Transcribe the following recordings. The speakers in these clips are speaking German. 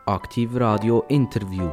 Aktiv Radio Interview.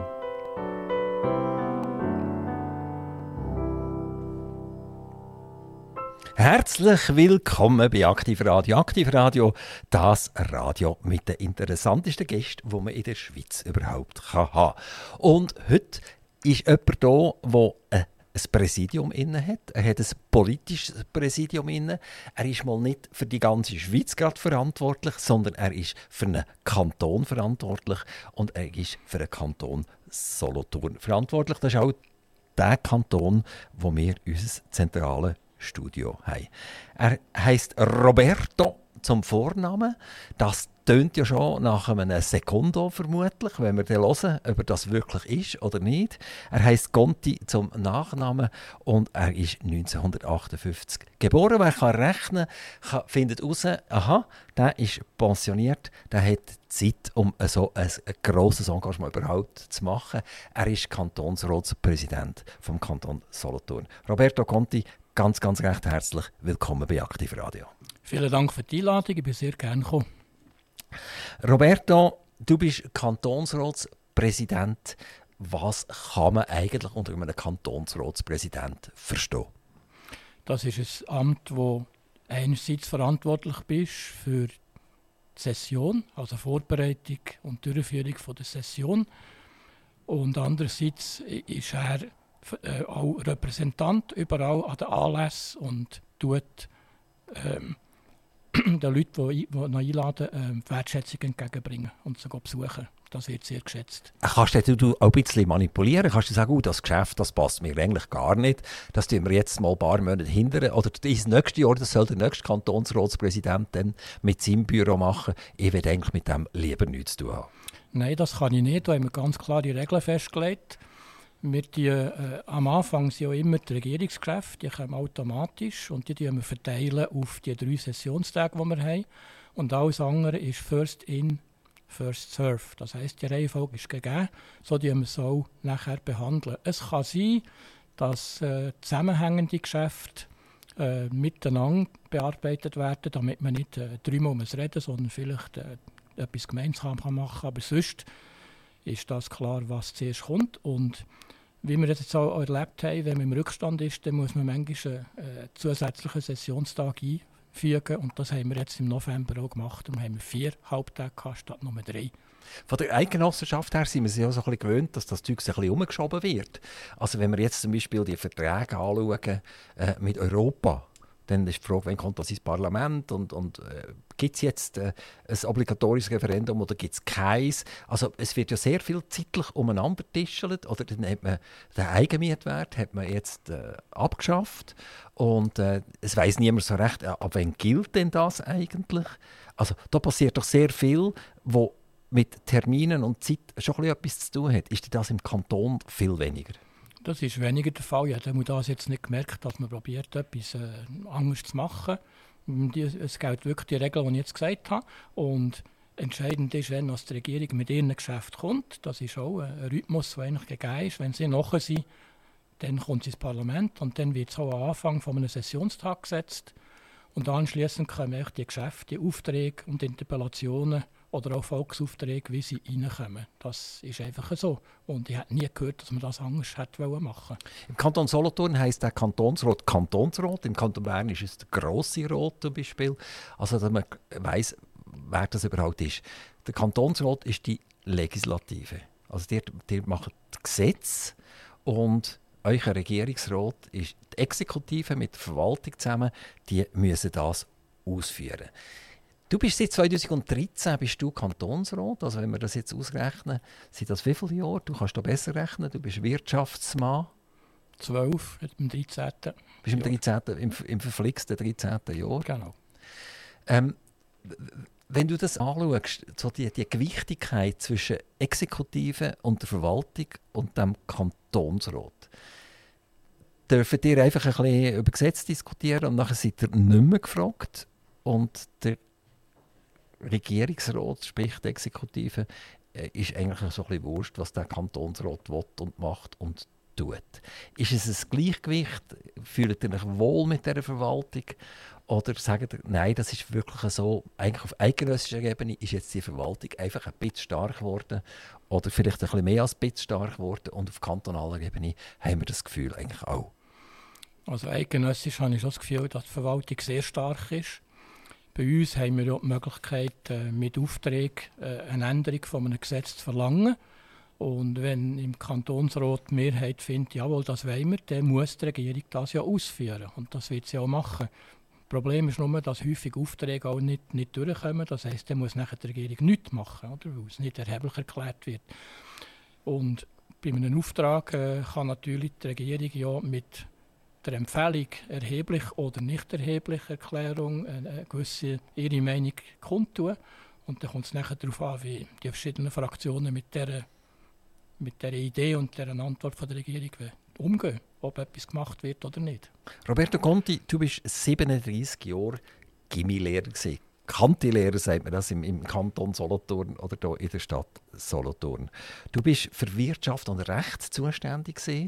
Herzlich willkommen bei Aktiv Radio. Aktiv Radio, das Radio mit den interessantesten Gästen, die man in der Schweiz überhaupt haben kann. Und heute ist jemand da, der ein Präsidium inne hat. Er hat ein politisches Präsidium inne. Er ist mal nicht für die ganze Schweiz gerade verantwortlich, sondern er ist für einen Kanton verantwortlich und er ist für den Kanton Solothurn verantwortlich. Das ist auch der Kanton, wo wir unser zentrales Studio haben. Er heisst Roberto zum Vornamen. Das tönt ja schon nach einem Sekundo vermutlich, wenn wir dann hören, ob er das wirklich ist oder nicht. Er heisst Conti zum Nachnamen und er ist 1958 geboren. Wer kann rechnen, findet heraus, aha, der ist pensioniert, der hat Zeit, um so ein grosses Engagement überhaupt zu machen. Er ist Kantonsratspräsident vom Kanton Solothurn. Roberto Conti, ganz recht herzlich willkommen bei Aktiv Radio. Vielen Dank für die Einladung, ich bin sehr gerne gekommen. Roberto, du bist Kantonsratspräsident. Was kann man eigentlich unter einem Kantonsratspräsident verstehen? Das ist ein Amt, wo einerseits verantwortlich bist für die Session, also Vorbereitung und Durchführung der Session. Und andererseits ist er auch Repräsentant überall an den Anlässen und tut den Leuten, die noch einladen, Wertschätzung entgegenbringen und sie besuchen. Das wird sehr geschätzt. Kannst du auch ein bisschen manipulieren? Kannst du sagen, das Geschäft das passt mir eigentlich gar nicht, das tun wir jetzt mal ein paar Monate hindern? Oder das nächste Jahr das soll der nächste Kantonsratspräsident dann mit seinem Büro machen? Ich will eigentlich mit dem lieber nichts zu tun haben. Nein, das kann ich nicht. Da haben wir ganz klare Regeln festgelegt. Am Anfang sind ja immer die Regierungsgeschäfte, die kommen automatisch und die wir verteilen auf die 3 Sessionstage, die wir haben. Und alles andere ist First in, First serve. Das heisst, die Reihenfolge ist gegeben, so die wir es auch nachher behandeln. Es kann sein, dass zusammenhängende Geschäfte miteinander bearbeitet werden, damit man nicht 3-mal reden, sondern vielleicht etwas gemeinsam machen kann. Aber sonst ist das klar, was zuerst kommt. Und wie wir das jetzt auch erlebt haben, wenn man im Rückstand ist, dann muss man manchmal einen zusätzlichen Sessionstag einfügen. Und das haben wir jetzt im November auch gemacht. Und haben wir 4 Halbtage gehabt, statt nur 3. Von der Eidgenossenschaft her sind wir sich ja so ein bisschen gewöhnt, dass das Zeug ein bisschen umgeschoben wird. Also wenn wir jetzt zum Beispiel die Verträge anschauen mit Europa, dann ist die Frage, wann kommt das ins Parlament und gibt es jetzt ein obligatorisches Referendum oder gibt es keins? Also es wird ja sehr viel zeitlich umeinander getischelt. Oder dann hat man den Eigenmietwert hat man jetzt abgeschafft und es weiss niemand so recht, ab wann gilt denn das eigentlich? Also da passiert doch sehr viel, wo mit Terminen und Zeit schon etwas zu tun hat. Ist das im Kanton viel weniger? Das ist weniger der Fall. Ich habe das jetzt nicht gemerkt, dass man probiert, etwas anderes zu machen. Es gilt wirklich die Regel, die ich jetzt gesagt habe. Und entscheidend ist, wenn die Regierung mit ihrem Geschäft kommt. Das ist auch ein Rhythmus, der eigentlich gegeben ist. Wenn sie nachher sind, dann kommt sie ins Parlament und dann wird es auch am Anfang von einem Sessionstag gesetzt. Und anschliessend kommen die Geschäfte, die Aufträge und Interpellationen oder auch Volksaufträge, wie sie reinkommen. Das ist einfach so. Und ich habe nie gehört, dass man das anders hätte machen wollen. Im Kanton Solothurn heisst der Kantonsrat Kantonsrat. Im Kanton Bern ist es der Grosse Rat zum Beispiel. Also, dass man weiss, wer das überhaupt ist. Der Kantonsrat ist die Legislative. Also, die macht Gesetze und euer Regierungsrat ist die Exekutive mit der Verwaltung zusammen. Die müssen das ausführen. Du bist seit 2013 bist du Kantonsrat, also wenn wir das jetzt ausrechnen, sind das wie viele Jahre? Du kannst da besser rechnen, du bist Wirtschaftsmann. 12, im 13. Bist im 13. im verflixten 13. Jahr. Genau. Wenn du das anschaust, so die Gewichtigkeit zwischen Exekutive und der Verwaltung und dem Kantonsrat, dürfen ihr einfach ein bisschen über Gesetze diskutieren und nachher seid ihr nicht mehr gefragt und der Regierungsrat, sprich die Exekutive, ist eigentlich so ein bisschen wurscht, was der Kantonsrat will und macht und tut. Ist es ein Gleichgewicht? Fühlt ihr euch wohl mit dieser Verwaltung? Oder sagt ihr, nein, das ist wirklich so, eigentlich auf eidgenössischer Ebene ist jetzt die Verwaltung einfach ein bisschen stark geworden oder vielleicht ein bisschen mehr als ein bisschen stark geworden und auf kantonaler Ebene haben wir das Gefühl eigentlich auch. Also eidgenössisch habe ich schon das Gefühl, dass die Verwaltung sehr stark ist. Bei uns haben wir ja die Möglichkeit, mit Aufträgen eine Änderung von einem Gesetz zu verlangen. Und wenn im Kantonsrat die Mehrheit findet, jawohl, das wollen wir, dann muss die Regierung das ja ausführen. Und das wird sie auch machen. Das Problem ist nur, dass häufig Aufträge auch nicht durchkommen. Das heisst, dann muss nachher die Regierung nichts machen, oder? Weil es nicht erheblich erklärt wird. Und bei einem Auftrag kann natürlich die Regierung ja mit der Empfehlung erheblich oder nicht erheblich Erklärung eine gewisse ihre Meinung kundtun. Und dann kommt es nachher darauf an, wie die verschiedenen Fraktionen mit dieser Idee und dieser Antwort von der Regierung umgehen, ob etwas gemacht wird oder nicht. Roberto Conti, du bist 37 Jahre Gymnasiallehrer gewesen. Kantilehrer sagt man das im Kanton Solothurn oder hier in der Stadt Solothurn. Du bist für Wirtschaft und Recht zuständig gewesen.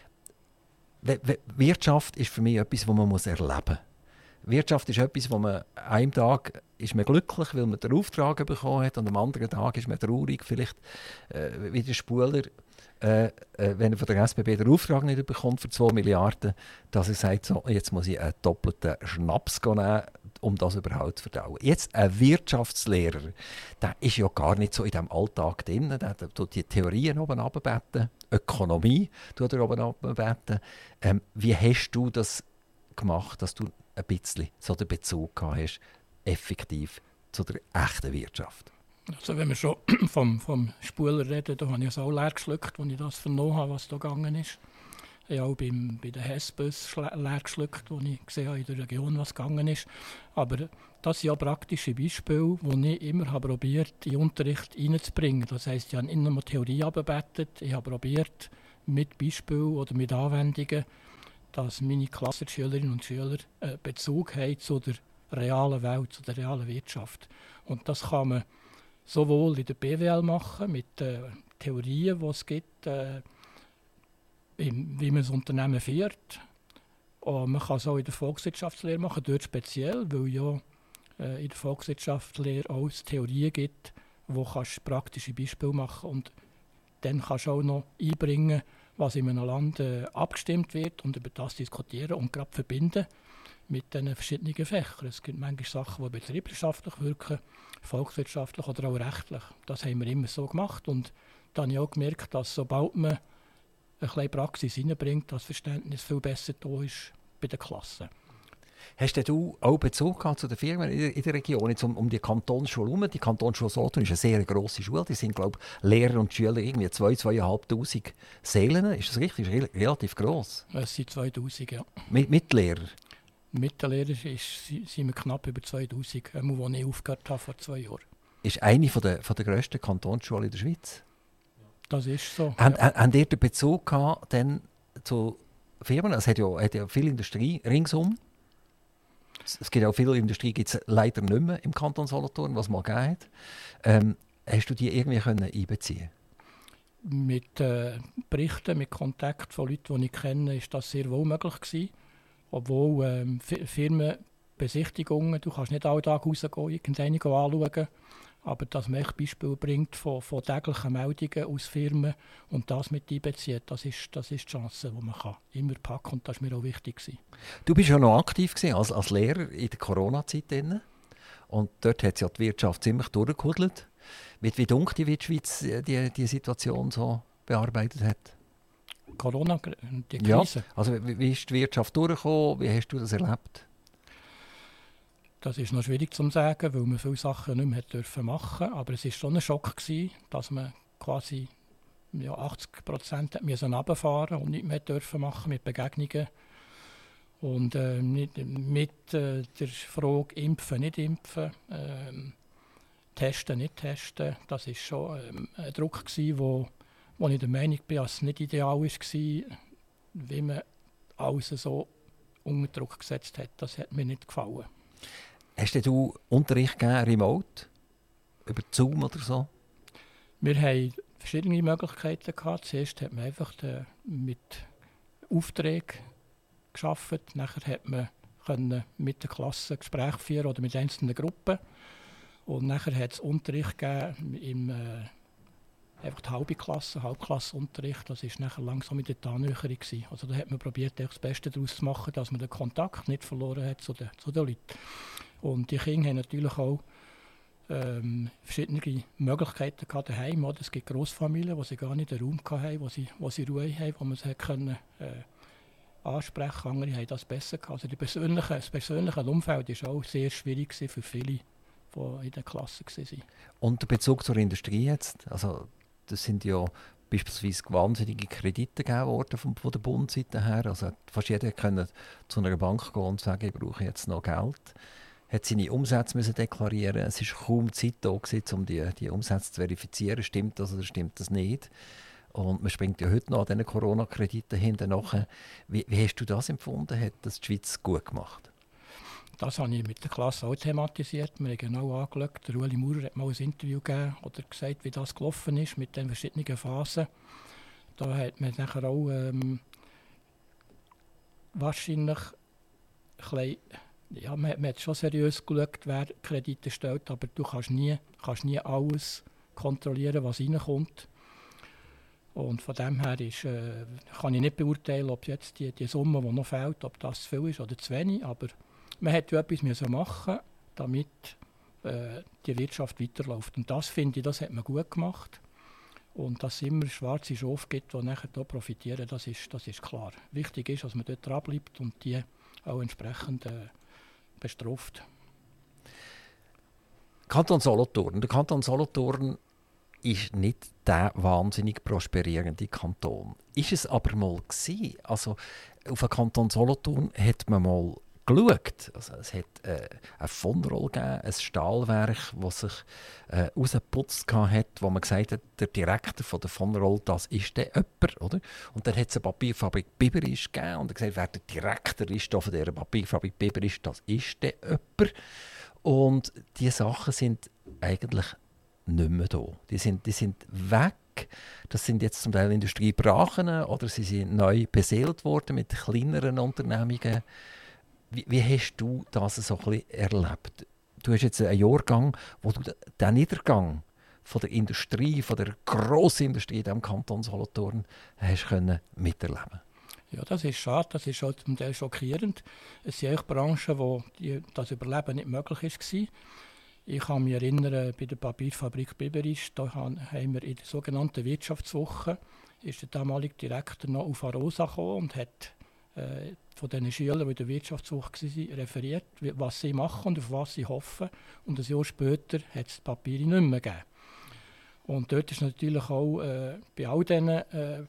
Wirtschaft ist für mich etwas, das man erleben muss. Wirtschaft ist etwas, wo man einem Tag ist man glücklich, weil man den Auftrag bekommen hat, und am anderen Tag ist man traurig, vielleicht wie der Spuler, wenn er von der SBB den Auftrag nicht bekommt für 2 Milliarden, dass er sagt, so, jetzt muss ich einen doppelten Schnaps nehmen, um das überhaupt zu verdauen. Jetzt ein Wirtschaftslehrer, der ist ja gar nicht so in diesem Alltag drin, der tut die Theorien oben runterbeten, Ökonomie tut er oben runterbeten. Wie hast du das gemacht, dass du ein bisschen so den Bezug gehabt hast, effektiv zu der echten Wirtschaft? Also wenn wir schon vom Spuler reden, da habe ich es auch leer geschluckt, als ich das vernommen habe, was da gegangen ist. Ich habe auch bei den Hessbus leer geschluckt, als ich gesehen habe in der Region, was gegangen ist. Aber das sind ja praktische Beispiele, die ich immer habe probiert, in den Unterricht reinzubringen. Das heisst, ich habe nicht nur Theorie abgebetet, ich habe probiert, mit Beispielen oder mit Anwendungen, dass meine Klassenschülerinnen und Schüler Bezug haben zu der realen Welt, zu der realen Wirtschaft. Und das kann man sowohl in der BWL machen, mit Theorien, die es gibt, wie man das Unternehmen führt. Und man kann es auch in der Volkswirtschaftslehre machen, dort speziell, weil ja in der Volkswirtschaftslehre auch Theorien gibt, wo kannst praktische Beispiele machen und dann kannst du auch noch einbringen, was in einem Land abgestimmt wird und über das diskutieren und gerade verbinden mit den verschiedenen Fächern. Es gibt manchmal Sachen, die betriebswirtschaftlich wirken, volkswirtschaftlich oder auch rechtlich. Das haben wir immer so gemacht und dann habe ich auch gemerkt, dass sobald man ein bisschen Praxis hineinbringt, das Verständnis viel besser da ist bei den Klassen. Hast du auch Bezug gehabt zu den Firmen in der Region, jetzt um die Kantonsschule herum? Die Kantonsschule Solothurn ist eine sehr grosse Schule. Die sind, glaube ich, Lehrer und Schüler irgendwie 2'500 Seelen. Ist das richtig? Ist relativ gross. Es sind 2000, ja. Mit Lehrern? Mit den Lehrern sind wir knapp über 2000, als ich aufgehört habe vor 2 Jahren. Ist eine von der grössten Kantonsschulen in der Schweiz. Das ist so. Habt ihr den Bezug gehabt denn zu Firmen? Es hat ja viel Industrie ringsum. Es gibt auch viel Industrie, gibt es leider nicht mehr im Kanton Solothurn, was mal gegeben hat. Hast du die irgendwie einbeziehen? Mit Berichten, mit Kontakt von Leuten, die ich kenne, ist das sehr wohl möglich gewesen. Obwohl Firmenbesichtigungen, du kannst nicht alle Tage rausgehen, irgendeine anschauen, aber dass man Beispiele bringt von täglichen Meldungen aus Firmen und das mit einbezieht, das ist die Chance, die man immer packen kann, und das war mir auch wichtig gewesen. Du bist ja noch aktiv gewesen als Lehrer in der Corona-Zeit und dort hat ja die Wirtschaft ziemlich durchgehudelt. Wie dunkel die Schweiz die Situation so bearbeitet hat? Corona, die Krise? Ja, also wie ist die Wirtschaft durchgekommen? Wie hast du das erlebt? Das ist noch schwierig zu sagen, weil man viele Sachen nicht mehr machen durfte. Aber es war schon ein Schock gewesen, dass man quasi 80% runterfahren und nicht mehr dürfen machen mit Begegnungen. Und mit der Frage impfen, nicht impfen, testen, nicht testen. Das war schon ein Druck gewesen, wo ich der Meinung bin, dass es nicht ideal war, wie man alles so unter Druck gesetzt hat. Das hat mir nicht gefallen. Hast du Unterricht gegeben, remote? Über Zoom oder so? Wir haben verschiedene Möglichkeiten gehabt. Zuerst hat man einfach mit Aufträgen gearbeitet. Nachher hat man mit der Klasse Gespräche führen oder mit einzelnen Gruppen. Und nachher hat es Unterricht gegeben einfach die Halbklassenunterricht. Das war nachher langsam mit der Annäherung. Also da hat man probiert, das Beste daraus zu machen, dass man den Kontakt nicht verloren hat zu den Leuten. Und die Kinder haben natürlich auch verschiedene Möglichkeiten gehabt daheim. Es gibt Grossfamilien, wo sie gar nicht den Raum hatten, wo sie Ruhe haben, wo man sie können, ansprechen. Andere haben das besser gehabt. Also das persönliche Umfeld war auch sehr schwierig für viele, die in der Klasse waren. Und der Bezug zur Industrie jetzt? Also, das sind ja beispielsweise wahnsinnige Kredite gegeben worden von der Bundesseite her. Also fast jeder konnte zu einer Bank gehen und sagen, ich brauche jetzt noch Geld. Hat seine Umsätze müssen deklarieren. Es war kaum Zeit da, um die Umsätze zu verifizieren. Stimmt das oder stimmt das nicht? Und man springt ja heute noch an diesen Corona-Krediten hinterher. Wie hast du das empfunden? Hat das die Schweiz gut gemacht? Das habe ich mit der Klasse auch thematisiert. Wir haben genau angeschaut. Der Ueli Maurer hat mal ein Interview gegeben oder gesagt, wie das gelaufen ist mit den verschiedenen Phasen. Da hat man nachher auch wahrscheinlich ein bisschen, ja, man hat schon seriös geschaut, wer Kredite stellt, aber du kannst nie alles kontrollieren, was reinkommt. Und von dem her kann ich nicht beurteilen, ob jetzt die Summe, die noch fehlt, ob das zu viel ist oder zu wenig. Aber man hätte ja etwas machen, damit die Wirtschaft weiterläuft. Und das finde ich, das hat man gut gemacht. Und dass es immer schwarze Schafe gibt, die nachher hier profitieren, das ist klar. Wichtig ist, dass man dort dran bleibt und die auch entsprechend bestraft. Kanton Solothurn. Der Kanton Solothurn ist nicht der wahnsinnig prosperierende Kanton. Ist es aber mal gewesen. Also auf den Kanton Solothurn hat man mal geschaut. Also es hat ein von Roll gegeben, ein Stahlwerk, das sich rausgeputzt hat, wo man gesagt hat, der Direktor von der von Roll, das ist der jemand, oder? Und dann hat es eine Papierfabrik Biberisch gegeben und er gesagt, wer der Direktor ist von dieser Papierfabrik Biberisch, das ist der jemand. Und diese Sachen sind eigentlich nicht mehr da. Die sind weg. Das sind jetzt zum Teil Industriebrachen oder sie sind neu beseelt worden mit kleineren Unternehmungen. Wie hast du das so ein bisschen erlebt? Du hast jetzt einen Jahrgang, wo du den Niedergang von der Industrie, von der grossen Industrie in diesem Kanton Solothurn hast können miterleben. Ja, das ist schade, das ist auch zum Teil schockierend. Es sind auch Branchen, wo das Überleben nicht möglich war. Ich kann mich erinnern, bei der Papierfabrik Biberisch, da haben wir in der sogenannten Wirtschaftswoche, ist der damalige Direktor noch auf Arosa gekommen und hat von den Schülern, die in der Wirtschaftswoche waren, referiert, was sie machen und auf was sie hoffen. Und ein Jahr später hat es die Papiere nicht mehr gegeben. Und dort ist natürlich auch bei all diesen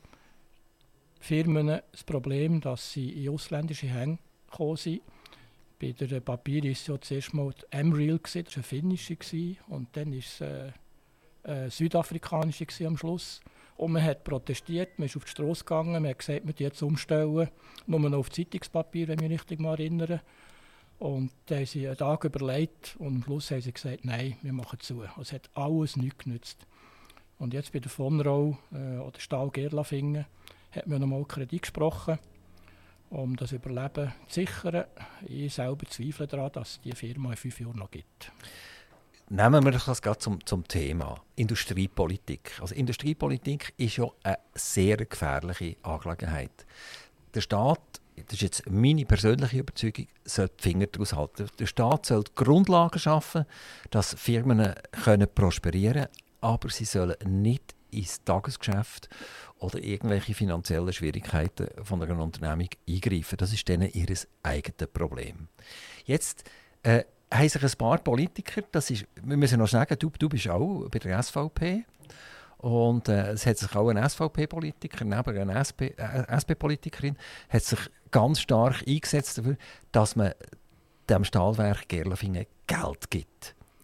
Firmen das Problem, dass sie in ausländische Hände gekommen sind. Bei der Papier war es ja zuerst mal die Emreal, das war eine finnische, und dann war es eine südafrikanische am Schluss. Und man hat protestiert, man ist auf die Straße gegangen, man hat gesagt, man muss jetzt umstellen, nur noch auf Zeitungspapier, wenn ich mich richtig mal erinnere. Und dann haben sie einen Tag überlegt und am Schluss haben sie gesagt, nein, wir machen zu. Es hat alles nichts genützt. Und jetzt bei der von Roll oder Stahl Gerlafingen hat man nochmal Kredit gesprochen, um das Überleben zu sichern. Ich selber zweifle daran, dass es diese Firma in 5 Jahren noch gibt. Nehmen wir das gerade zum Thema Industriepolitik. Also Industriepolitik ist ja eine sehr gefährliche Angelegenheit. Der Staat, das ist jetzt meine persönliche Überzeugung, sollte die Finger daraus halten. Der Staat soll die Grundlagen schaffen, dass Firmen prosperieren können, aber sie sollen nicht ins Tagesgeschäft oder irgendwelche finanziellen Schwierigkeiten von einer Unternehmung eingreifen. Das ist denen ihr eigenes Problem. Jetzt haben sich ein paar Politiker, wir müssen noch sagen, du bist auch bei der SVP und es hat sich auch ein SVP-Politiker neben einer SP-Politikerin hat sich ganz stark eingesetzt dafür, dass man dem Stahlwerk Gerlafingen Geld gibt.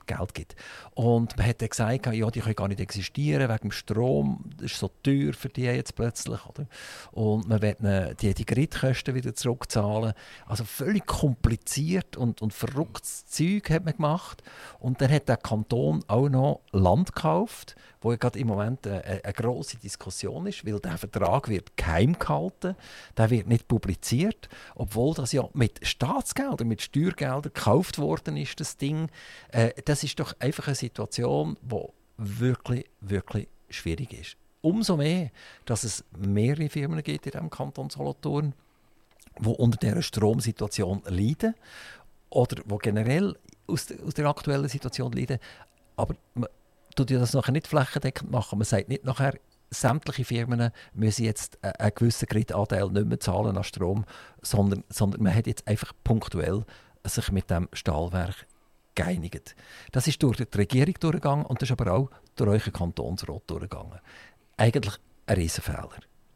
Geld gibt. Und man hat dann gesagt, ja, die können gar nicht existieren wegen dem Strom, das ist so teuer für die jetzt plötzlich. Oder? Und man will die Gridkosten wieder zurückzahlen. Also völlig kompliziert und verrücktes Zeug hat man gemacht. Und dann hat der Kanton auch noch Land gekauft, wo ja gerade im Moment eine grosse Diskussion ist, weil der Vertrag wird geheim gehalten, der wird nicht publiziert, obwohl das ja mit Staatsgeldern, mit Steuergeldern gekauft worden ist, das Ding. Das ist doch einfach eine Situation, die wirklich, wirklich schwierig ist. Umso mehr, dass es mehrere Firmen gibt in diesem Kanton Solothurn, die unter dieser Stromsituation leiden oder die generell aus der aktuellen Situation leiden. Aber man tut das nachher nicht flächendeckend machen. Man sagt nicht nachher, sämtliche Firmen müssen jetzt einen gewissen Gridanteil nicht mehr zahlen an Strom, sondern man hat jetzt einfach punktuell sich mit dem Stahlwerk geeinigt. Das ist durch die Regierung durchgegangen und das ist aber auch durch euren Kantonsrat durchgegangen. Eigentlich ein Riesenfehler.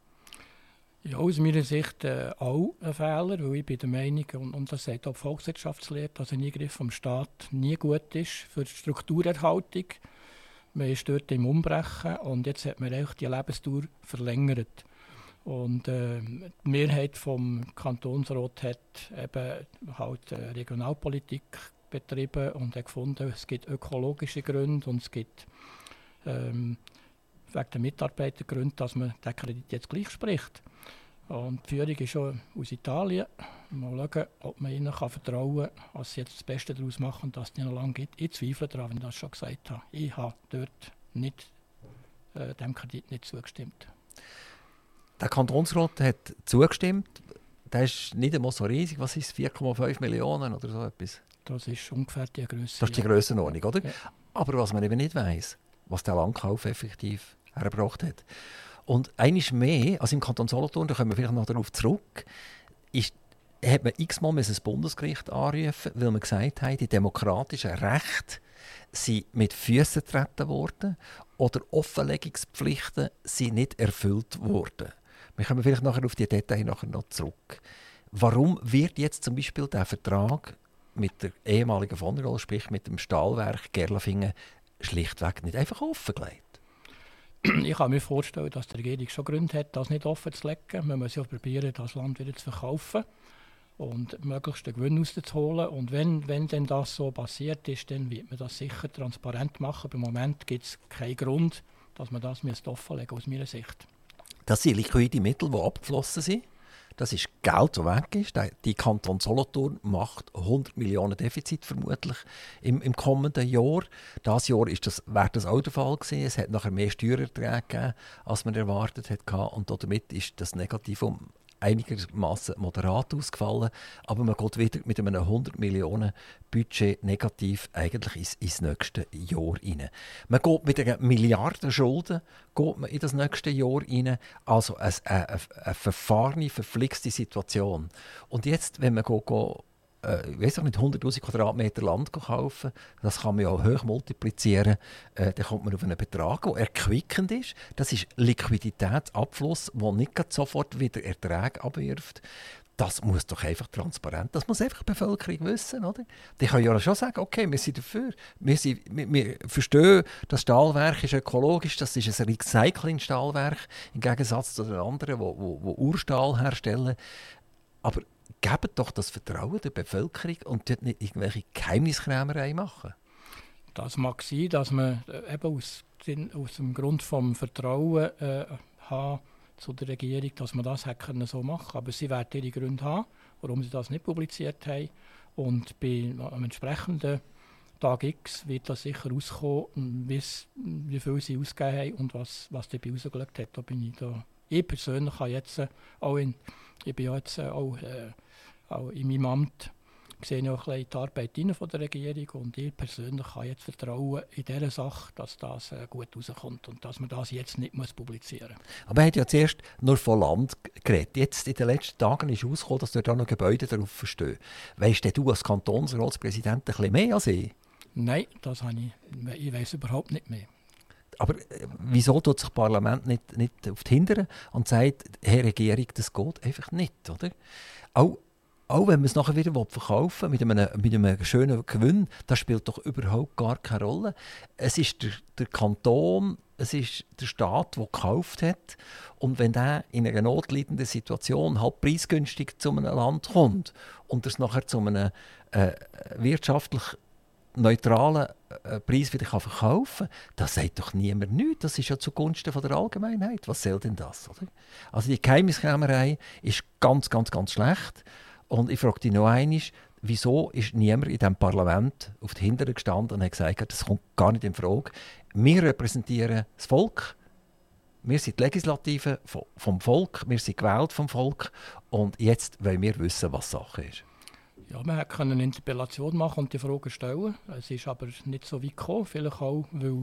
Ja, aus meiner Sicht auch ein Fehler, weil ich bin der Meinung, und das sagt auch die Volkswirtschaftslehre, dass ein Eingriff vom Staat nie gut ist für die Strukturerhaltung. Man ist dort im Umbrechen und jetzt hat man eigentlich die Lebensdauer verlängert. Und die Mehrheit vom Kantonsrat hat eben halt Regionalpolitik betrieben und hat gefunden, es gibt ökologische Gründe und es gibt wegen der Mitarbeitergründe, dass man den Kredit jetzt gleich spricht. Und die Führung ist schon aus Italien. Mal schauen, ob man ihnen vertrauen kann, dass sie jetzt das Beste daraus machen und dass es nicht noch lange gibt. Ich zweifle daran, wenn ich das schon gesagt habe. Ich habe dort nicht, dem Kredit nicht zugestimmt. Der Kantonsrat hat zugestimmt. Der ist nicht einmal so riesig. Was ist es? 4,5 Millionen oder so etwas? Das ist ungefähr die Grösse. Das ist die Grössenordnung, oder? Ja. Aber was man eben nicht weiss, was der Landkauf effektiv hergebracht hat. Und eines mehr, also im Kanton Solothurn, da kommen wir vielleicht noch darauf zurück, hat man x-mal das Bundesgericht anrufen, weil man gesagt hat, die demokratischen Rechte sind mit Füßen getreten worden oder Offenlegungspflichten sind nicht erfüllt worden. Wir kommen vielleicht nachher auf die Details nachher noch zurück. Warum wird jetzt zum Beispiel der Vertrag mit der ehemaligen von der Roll, sprich mit dem Stahlwerk Gerlafingen, schlichtweg nicht einfach offengelegt? Ich kann mir vorstellen, dass die Regierung schon Gründe hat, das nicht offen zu legen. Man muss ja probieren, das Land wieder zu verkaufen und möglichst den Gewinn rauszuholen. Und wenn denn das so passiert ist, dann wird man das sicher transparent machen. Aber im Moment gibt es keinen Grund, dass man das offenlegen muss, aus meiner Sicht. Das sind liquide Mittel, die abgeflossen sind. Das ist Geld, das weg ist. Die Kanton Solothurn macht 100 Millionen Defizit vermutlich im kommenden Jahr. Dieses Jahr wäre das auch der Fall gewesen. Es hat nachher mehr Steuererträge gegeben, als man erwartet hat. Und damit ist das Negativ einigermaßen moderat ausgefallen. Aber man geht wieder mit einem 100 Millionen Budget negativ eigentlich ins nächste Jahr rein. Man geht mit einer Milliarde Schulden in das nächste Jahr rein. Also eine verfahrene, verflixte Situation. Und jetzt, wenn man ich weiss auch nicht, 100'000 Quadratmeter Land kaufen, das kann man ja auch hoch multiplizieren, dann kommt man auf einen Betrag, der erquickend ist. Das ist Liquiditätsabfluss, der nicht sofort wieder Erträge abwirft. Das muss doch einfach transparent, das muss einfach die Bevölkerung wissen, oder? Die können ja schon sagen, okay, wir sind dafür, wir verstehen, das Stahlwerk ist ökologisch, das ist ein Recycling-Stahlwerk, im Gegensatz zu den anderen, die Urstahl herstellen. Aber gebt doch das Vertrauen der Bevölkerung und dort nicht irgendwelche Geheimniskrämerei machen. Das mag sein, dass man eben aus dem Grund vom Vertrauen haben zu der Regierung, dass man das hätte so machen können. Aber sie werden ihre Gründe haben, warum sie das nicht publiziert haben. Und am entsprechenden Tag X wird das sicher rauskommen, wie viel sie ausgegeben haben und was dabei rausgeschaut hat. Da bin ich da. Ich persönlich habe jetzt ich bin ja jetzt auch in meinem Amt sehe ich auch ein bisschen die Arbeit von der Regierung und ich persönlich kann jetzt vertrauen in dieser Sache, dass das gut rauskommt und dass man das jetzt nicht publizieren muss. Aber er hat ja zuerst nur von Land geredet. Jetzt in den letzten Tagen ist herausgekommen, dass dort auch noch Gebäude darauf stehen. Weisst du als Kantonsratspräsident ein bisschen mehr als ich? Nein, ich weiss überhaupt nicht mehr. Aber wieso tut sich das Parlament nicht auf die Hinteren und sagt, Herr Regierung, das geht einfach nicht, oder? Auch auch wenn man es nachher wieder verkaufen will, mit einem schönen Gewinn, das spielt doch überhaupt gar keine Rolle. Es ist der Kanton, es ist der Staat, der gekauft hat. Und wenn der in einer notleidenden Situation halt preisgünstig zu einem Land kommt und es nachher zu einem wirtschaftlich neutralen Preis wieder verkaufen kann, das sagt doch niemand nichts. Das ist ja zugunsten von der Allgemeinheit. Was soll denn das? Oder? Also die Geheimniskrämerei ist ganz, ganz, ganz schlecht. Und ich frage dich noch einmal, wieso ist niemand in diesem Parlament auf die Hinteren gestanden und hat gesagt, das kommt gar nicht in Frage. Wir repräsentieren das Volk. Wir sind die Legislative vom Volk, wir sind gewählt vom Volk und jetzt wollen wir wissen, was Sache ist. Ja, man konnte eine Interpellation machen und die Fragen stellen. Es ist aber nicht so weit gekommen, vielleicht auch, weil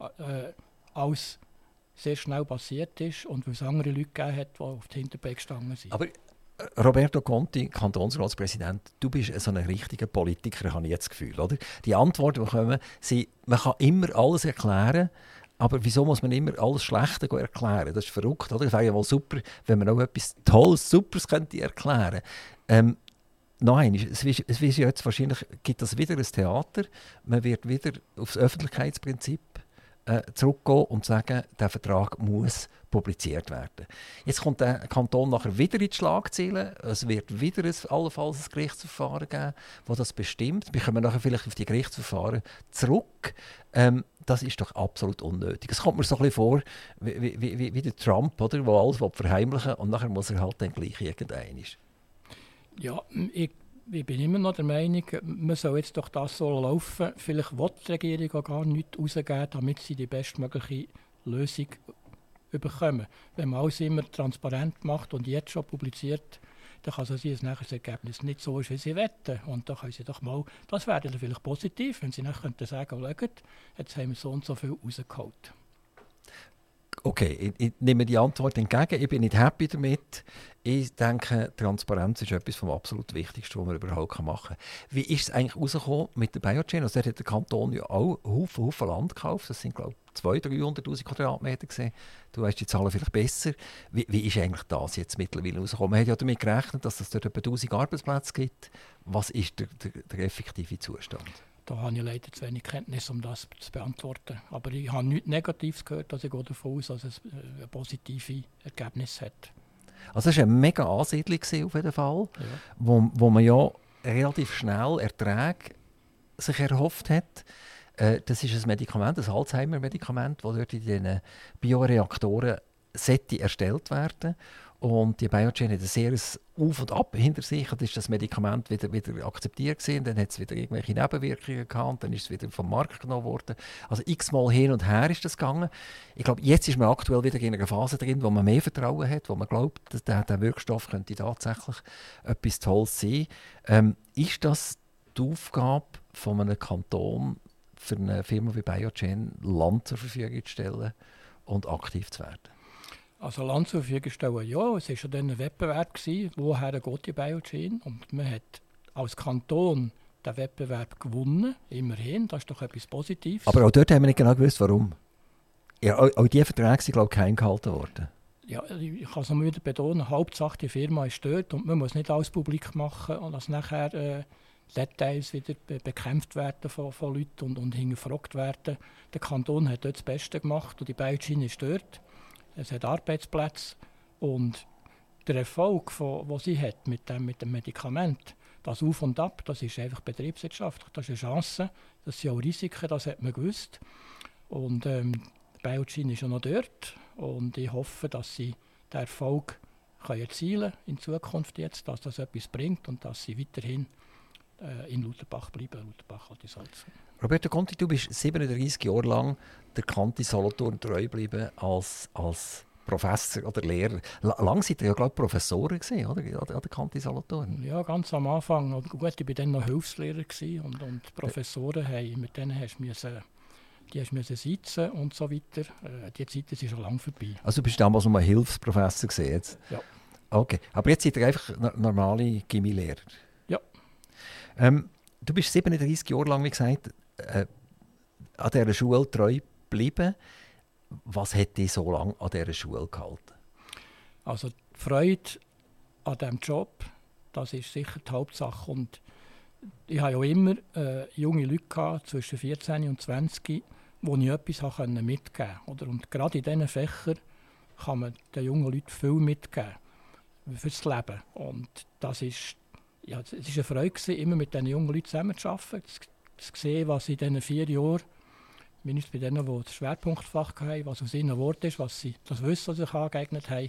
alles sehr schnell passiert ist und weil es andere Leute gegeben hat, die auf die Hinterbeine gestanden sind. Aber Roberto Conti, Kantonsratspräsident, du bist so ein richtiger Politiker, habe ich jetzt das Gefühl. Oder? Die Antworten, die kommen, sind, man kann immer alles erklären, aber wieso muss man immer alles Schlechte erklären? Das ist verrückt. Oder? Es wäre ja mal super, wenn man auch etwas Tolles, Supers könnte erklären könnte. Nein, es ist jetzt wahrscheinlich gibt es wieder ein Theater. Man wird wieder auf das Öffentlichkeitsprinzip zurückgehen und sagen, der Vertrag muss publiziert werden. Jetzt kommt der Kanton nachher wieder in die Schlagzeilen. Es wird wieder allenfalls ein Gerichtsverfahren geben, das das bestimmt. Wir kommen nachher vielleicht auf die Gerichtsverfahren zurück. Das ist doch absolut unnötig. Es kommt mir so ein bisschen vor wie der Trump, oder, der alles verheimlichen will und nachher muss er halt dann gleich irgendein. Ja, ich bin immer noch der Meinung, man soll jetzt doch das so laufen. Vielleicht will die Regierung auch gar nichts rausgeben, damit sie die bestmögliche Lösung bekommen. Wenn man alles immer transparent macht und jetzt schon publiziert, dann kann es sein, dass nachher das Ergebnis nicht so ist, wie sie wetten. Und da können sie doch mal, das wäre dann vielleicht positiv, wenn sie nachher sagen, schaut, jetzt haben wir so und so viel rausgeholt. Okay, ich nehme die Antwort entgegen. Ich bin nicht happy damit. Ich denke, Transparenz ist etwas vom absolut Wichtigsten, was man überhaupt machen kann. Wie ist es eigentlich rausgekommen mit der Biochain? Also, dort hat der Kanton ja auch Haufen Land gekauft. Das sind, glaube ich, 200.000, 300.000 Quadratmeter gesehen. Du weißt die Zahlen vielleicht besser. Wie ist eigentlich das jetzt mittlerweile rausgekommen? Man hat ja damit gerechnet, dass es dort etwa 1'000 Arbeitsplätze gibt. Was ist der effektive Zustand? Da habe ich leider zu wenig Kenntnis, um das zu beantworten. Aber ich habe nichts Negatives gehört, also ich gehe davon aus, dass es ein positives Ergebnis hat. Also es war eine mega Ansiedlung auf jeden Fall, Ja. wo man ja relativ schnell Erträge sich erhofft hat. Das ist ein Medikament, ein Alzheimer-Medikament, das dort in diesen Bioreaktoren erstellt werden. Und die Biochain hat ein sehr Auf und Ab hinter sich. Und ist das Medikament wieder akzeptiert gewesen. Dann hat es wieder irgendwelche Nebenwirkungen gehabt. Und dann ist es wieder vom Markt genommen worden. Also x-mal hin und her ist das gegangen. Ich glaube, jetzt ist man aktuell wieder in einer Phase drin, wo man mehr Vertrauen hat, wo man glaubt, dass der Wirkstoff könnte tatsächlich etwas Tolles sein. Ist das die Aufgabe von einem Kanton, für eine Firma wie Biochain Land zur Verfügung zu stellen und aktiv zu werden? Also Land zur Verfügung stellen, ja, es war ja dann ein Wettbewerb, woher geht die Biochain. Und man hat als Kanton den Wettbewerb gewonnen, immerhin, das ist doch etwas Positives. Aber auch dort haben wir nicht genau gewusst, warum. Ja, auch diese Verträge sind, glaube ich, geheim gehalten worden. Ja, ich kann es noch wieder betonen, Hauptsache die Firma ist dort und man muss nicht alles publik machen und dass nachher Details wieder bekämpft werden von Leuten und hingefragt werden. Der Kanton hat dort das Beste gemacht und die Biochain ist dort. Es hat Arbeitsplätze und der Erfolg, den sie hat mit dem Medikament, das Auf und Ab, das ist einfach betriebswirtschaftlich, das ist eine Chance, das sind auch Risiken, das hat man gewusst. Und die Biochain ist ja noch dort und ich hoffe, dass sie den Erfolg erzielen können in Zukunft jetzt, dass das etwas bringt und dass sie weiterhin in Lutherbach bleiben, Lutherbach-Altisalzen. Roberto Conti, du bist 37 Jahre lang der Kanti Solothurn treu geblieben als Professor oder Lehrer. Lang seid ihr ja, glaube ich, Professoren gewesen, oder? An der Kanti Solothurn. Ja, ganz am Anfang. Aber gut, ich war dann noch Hilfslehrer und die Professoren mit denen hast du sitzen und so weiter. Die Zeiten sind schon lange vorbei. Also du bist damals noch mal Hilfsprofessor gewesen, jetzt? Ja. Okay, aber jetzt seid ihr einfach normale Gimmi-Lehrer? Ja. Du bist 37 Jahre lang, wie gesagt, an dieser Schule treu geblieben. Was hat dich so lange an dieser Schule gehalten? Also die Freude an diesem Job, Das ist sicher die Hauptsache. Und ich hatte ja immer junge Leute gehabt, zwischen 14 und 20, wo ich etwas mitgeben konnte. Und gerade in diesen Fächern kann man den jungen Leuten viel mitgeben fürs Leben. Und das ist, es ist eine Freude gewesen, immer mit diesen jungen Leuten zusammenzuarbeiten, zu sehen, was in diesen 4 Jahren, mindestens bei denen, die das Schwerpunktfach hatten, was aus ihnen geworden ist, was sie, das Wissen, das sie sich angeeignet haben,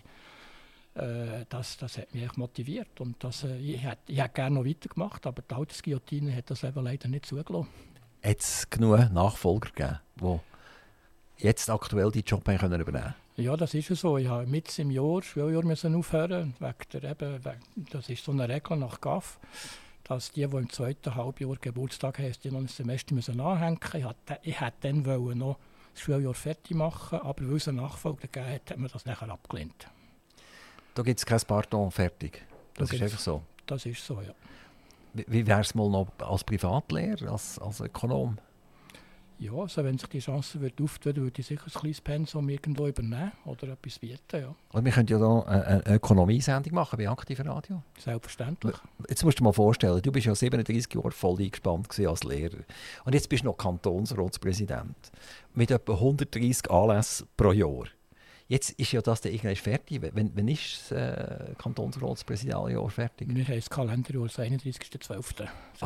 das hat mich echt motiviert. Und ich hätte gerne noch weitergemacht, aber die Altersguillotine hat das eben leider nicht zugelassen. Hat es genug Nachfolger gegeben, die jetzt aktuell die Job übernehmen können? Ja, das ist so. Ich habe mitten im Schuljahr müssen aufhören. Das ist so eine Regel nach GAF, dass die im zweiten Halbjahr Geburtstag haben, die noch ein Semester müssen anhängen müssen. Ich hätte dann noch das Schuljahr fertig machen, aber weil es einen Nachfolger gegeben hat, hat man das nachher abgelehnt. Da gibt es kein Pardon fertig. Das ist einfach so. Das ist so, ja. Wie wäre es mal noch als Privatlehrer, als Ökonom? Ja, also wenn sich die Chance auftun würde ich sicher ein kleines Pensum irgendwo übernehmen oder etwas bieten. Ja. Und wir können ja hier eine Ökonomiesendung machen bei Aktiv Radio. Selbstverständlich. Jetzt musst du dir mal vorstellen, du bist ja 37 Jahre voll eingespannt als Lehrer. Und jetzt bist du noch Kantonsratspräsident. Mit etwa 130 Anlässen pro Jahr. Jetzt ist ja das dann irgendwann fertig. Wann ist das Kantonsratspräsidialjahr fertig? Wir haben das Kalenderjahr das 31.12.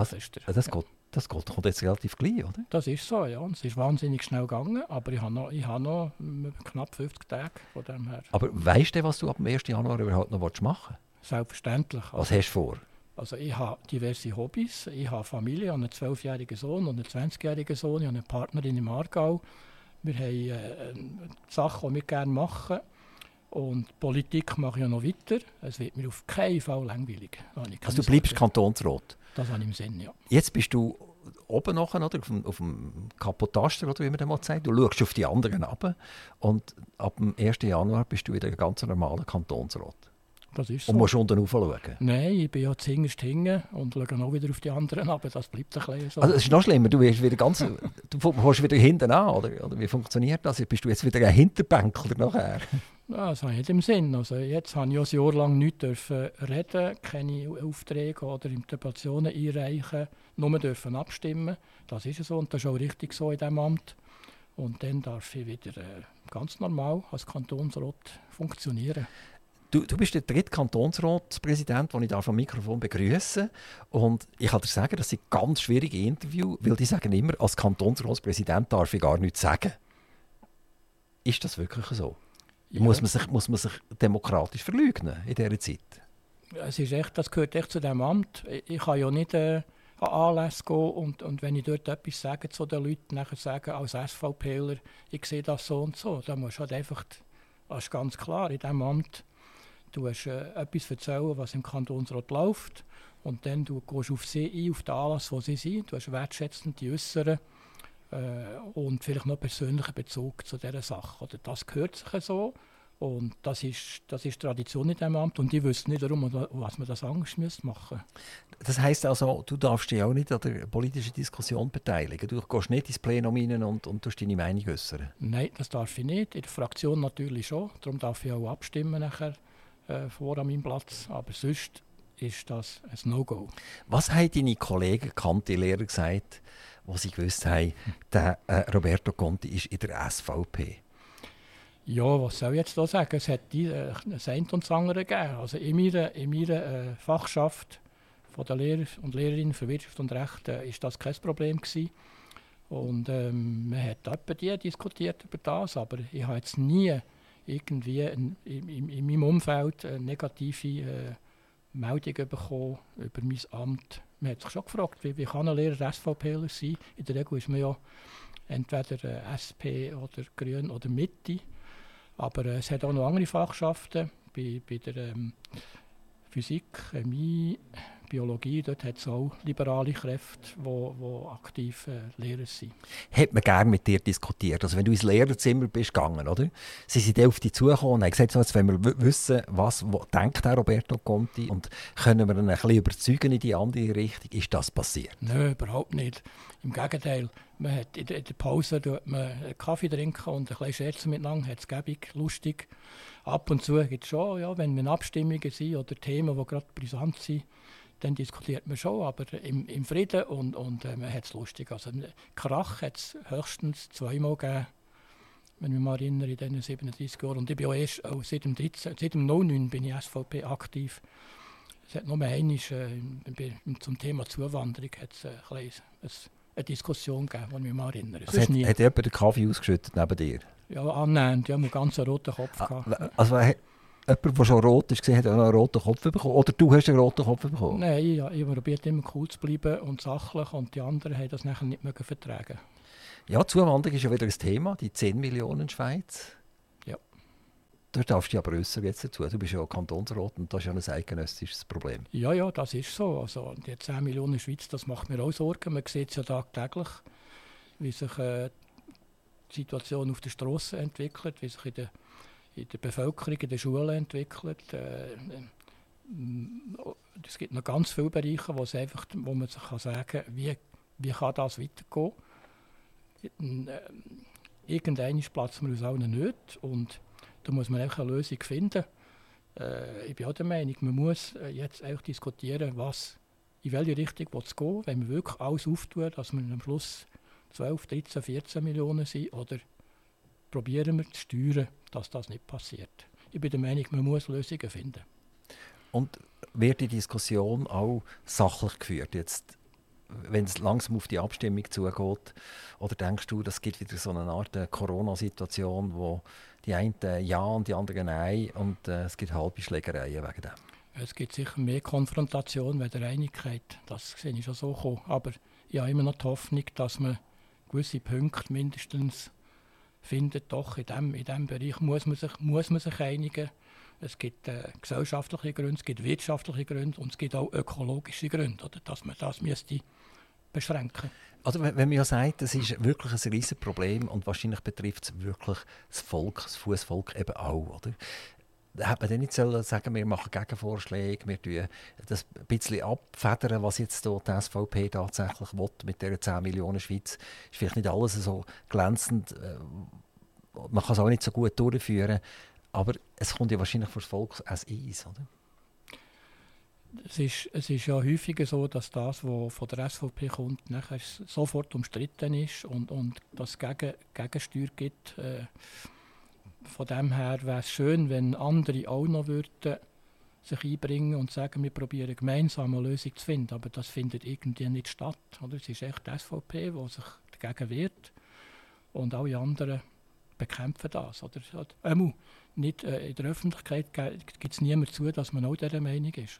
Das kommt jetzt relativ gleich, oder? Das ist so, ja. Es ist wahnsinnig schnell gegangen, aber ich habe noch knapp 50 Tage von dem her. Aber weißt du, was du ab dem 1. Januar überhaupt noch machen willst? Selbstverständlich. Was hast du vor? Also ich habe diverse Hobbys. Ich habe Familie, ich habe einen 12-jährigen Sohn und einen 20-jährigen Sohn. Ich habe eine Partnerin im Aargau. Wir haben Sachen, die wir gerne machen. Und Politik mache ich ja noch weiter. Es wird mir auf keinen Fall langweilig. Also du bleibst Kantonsrat? Das habe ich im Sinn, ja. Jetzt bist du oben nachher, oder? Auf dem Kapotaster, oder wie man das mal sagt. Du schaust auf die anderen ab. Und ab dem 1. Januar bist du wieder ein ganz normaler Kantonsrat. Das ist so. Und musst unten raufschauen? Nein, ich bin ja zuhinterst hinten und schaue auch wieder auf die anderen, aber das bleibt ein bisschen so. Also es ist noch schlimmer, du wirst wieder du kommst wieder hinten an, oder wie funktioniert das? Bist du jetzt wieder ein Hinterbänkler nachher? Ja, das habe ich nicht im Sinn. Also jetzt habe ich ein Jahr lang nicht reden, keine Aufträge oder Interpellationen einreichen, nur dürfen abstimmen. Das ist so und das ist auch richtig so in diesem Amt. Und dann darf ich wieder ganz normal als Kantonsrat funktionieren. Du bist der dritte Kantonsratspräsident, den ich da vom Mikrofon begrüße. Und ich kann dir sagen, das sind ganz schwierige Interviews, weil die sagen immer, als Kantonsratspräsident darf ich gar nichts sagen. Ist das wirklich so? Ja. Muss man sich demokratisch verleugnen in dieser Zeit? Es ist echt, das gehört echt zu diesem Amt. Ich kann ja nicht an Anlässe gehen und wenn ich dort etwas sage zu den Leuten, nachher sagen als SVPler, ich sehe das so und so. Da musst du halt einfach, das ist ganz klar, in diesem Amt, du hast etwas erzählen, was im Kantonsrat läuft und dann du gehst auf sie ein, auf den Anlass, wo sie sind. Du hast wertschätzend die äußeren und vielleicht noch persönlichen Bezug zu dieser Sache. Oder das gehört sich so und das ist Tradition in diesem Amt und ich wüsste nicht, warum was man das anders machen müsste. Das heisst also, du darfst dich auch nicht an der politischen Diskussion beteiligen? Du gehst nicht ins Plenum rein und tust deine Meinung äußern? Nein, das darf ich nicht. In der Fraktion natürlich schon. Darum darf ich auch abstimmen nachher vor an meinem Platz. Aber sonst ist das ein No-Go. Was haben deine Kollegen, bekannte Lehrer gesagt, wo sie gewusst haben, der Roberto Conti ist in der SVP? Ja, was soll ich jetzt da sagen? Es hat das eine und das andere gegeben. Also in meiner Fachschaft von der Lehrer und Lehrerinnen für Wirtschaft und Recht ist das kein Problem gewesen. Und man hat etwa diskutiert über das, aber ich habe jetzt nie irgendwie in meinem Umfeld eine negative Meldung bekommen über mein Amt. Man hat sich schon gefragt, wie kann ein Lehrer SVPler sein? In der Regel ist man ja entweder SP oder Grün oder Mitte. Aber es hat auch noch andere Fachschaften, bei der Physik, Chemie, Biologie, dort hat es auch liberale Kräfte, die aktiv Lehrer sind. Hat man gerne mit dir diskutiert? Also wenn du ins Lehrerzimmer bist gegangen, oder? Sie sind auf dich zugekommen und haben gesagt, so, jetzt wollen wir wissen, was denkt der Roberto Conti und können wir ihn ein bisschen überzeugen in die andere Richtung? Ist das passiert? Nein, überhaupt nicht. Im Gegenteil, man hat in der Pause man Kaffee trinken und ein bisschen scherzen miteinander, hat es gäbig, lustig. Ab und zu gibt es schon, ja, wenn wir Abstimmungen sind oder Themen, die gerade brisant sind, dann diskutiert man schon, aber im Frieden und man hat es lustig. Also Krach hat es höchstens zweimal gegeben, wenn ich mich mal erinnere, in diesen 37 Jahren. Und ich bin auch erst seit dem 2009 bin ich SVP aktiv. Es hat nur einmal zum Thema Zuwanderung eine Diskussion gegeben, die ich mich mal erinnere. Also hat jemand den Kaffee ausgeschüttet neben dir? Ja, annähernd. Die haben einen ganz roten Kopf gehabt. Also jemand, der schon rot ist, hat einen roten Kopf bekommen? Oder du hast einen roten Kopf bekommen? Nein, ich probiert immer cool zu bleiben und sachlich. Und die anderen haben das nachher nicht mehr vertragen. Ja, Zuwanderung ist ja wieder ein Thema, die 10 Millionen Schweiz. Ja. Du darfst ja aber äußern jetzt dazu. Du bist ja Kantonsrat und das ist ja ein eidgenössisches Problem. Ja, das ist so. Also, die 10 Millionen Schweiz, das macht mir auch Sorgen. Man sieht es ja tagtäglich, wie sich die Situation auf der Straße entwickelt, wie sich in der Bevölkerung, in den Schulen entwickelt. Es gibt noch ganz viele Bereiche, wo man sich sagen kann, wie kann das weitergehen. Irgendwann platzen wir aus allen nicht und da muss man einfach eine Lösung finden. Ich bin auch der Meinung, man muss jetzt auch diskutieren, in welche Richtung es gehen, wenn wir wirklich alles auftun, dass wir am Schluss 12, 13, 14 Millionen sind, oder probieren wir zu steuern, dass das nicht passiert. Ich bin der Meinung, man muss Lösungen finden. Und wird die Diskussion auch sachlich geführt, jetzt, wenn es langsam auf die Abstimmung zugeht? Oder denkst du, das gibt wieder so eine Art Corona-Situation, wo die einen ja und die anderen nein und es gibt halbe Schlägereien wegen dem? Es gibt sicher mehr Konfrontation als Einigkeit. Das sehe ich schon so kommen. Aber ich habe immer noch die Hoffnung, dass man gewisse Punkte mindestens findet. Doch, in diesem Bereich muss man sich einigen. Es gibt gesellschaftliche Gründe, es gibt wirtschaftliche Gründe und es gibt auch ökologische Gründe, oder, dass man das müsste beschränken. Also wenn man ja sagt, das ist wirklich ein riesiges Problem und wahrscheinlich betrifft es wirklich das Volk, das Fußvolk eben auch, oder? Hat man dann nicht sagen, wir machen Gegenvorschläge, wir tun das ein bisschen abfedern, was jetzt die SVP tatsächlich will mit dieser 10 Millionen Schweiz. Ist vielleicht nicht alles so glänzend, man kann es auch nicht so gut durchführen, aber es kommt ja wahrscheinlich vor das Volk als Eis, oder? Es ist ja häufiger so, dass das, was von der SVP kommt, nachher sofort umstritten ist und dass es Gegensteuer gibt. Von dem her wäre es schön, wenn andere auch noch würden sich einbringen und sagen, wir probieren gemeinsam eine Lösung zu finden. Aber das findet irgendwie nicht statt. Oder? Es ist echt die SVP, die sich dagegen wehrt. Und alle anderen bekämpfen das. Oder? Nicht, in der Öffentlichkeit gibt es niemand zu, dass man auch dieser Meinung ist.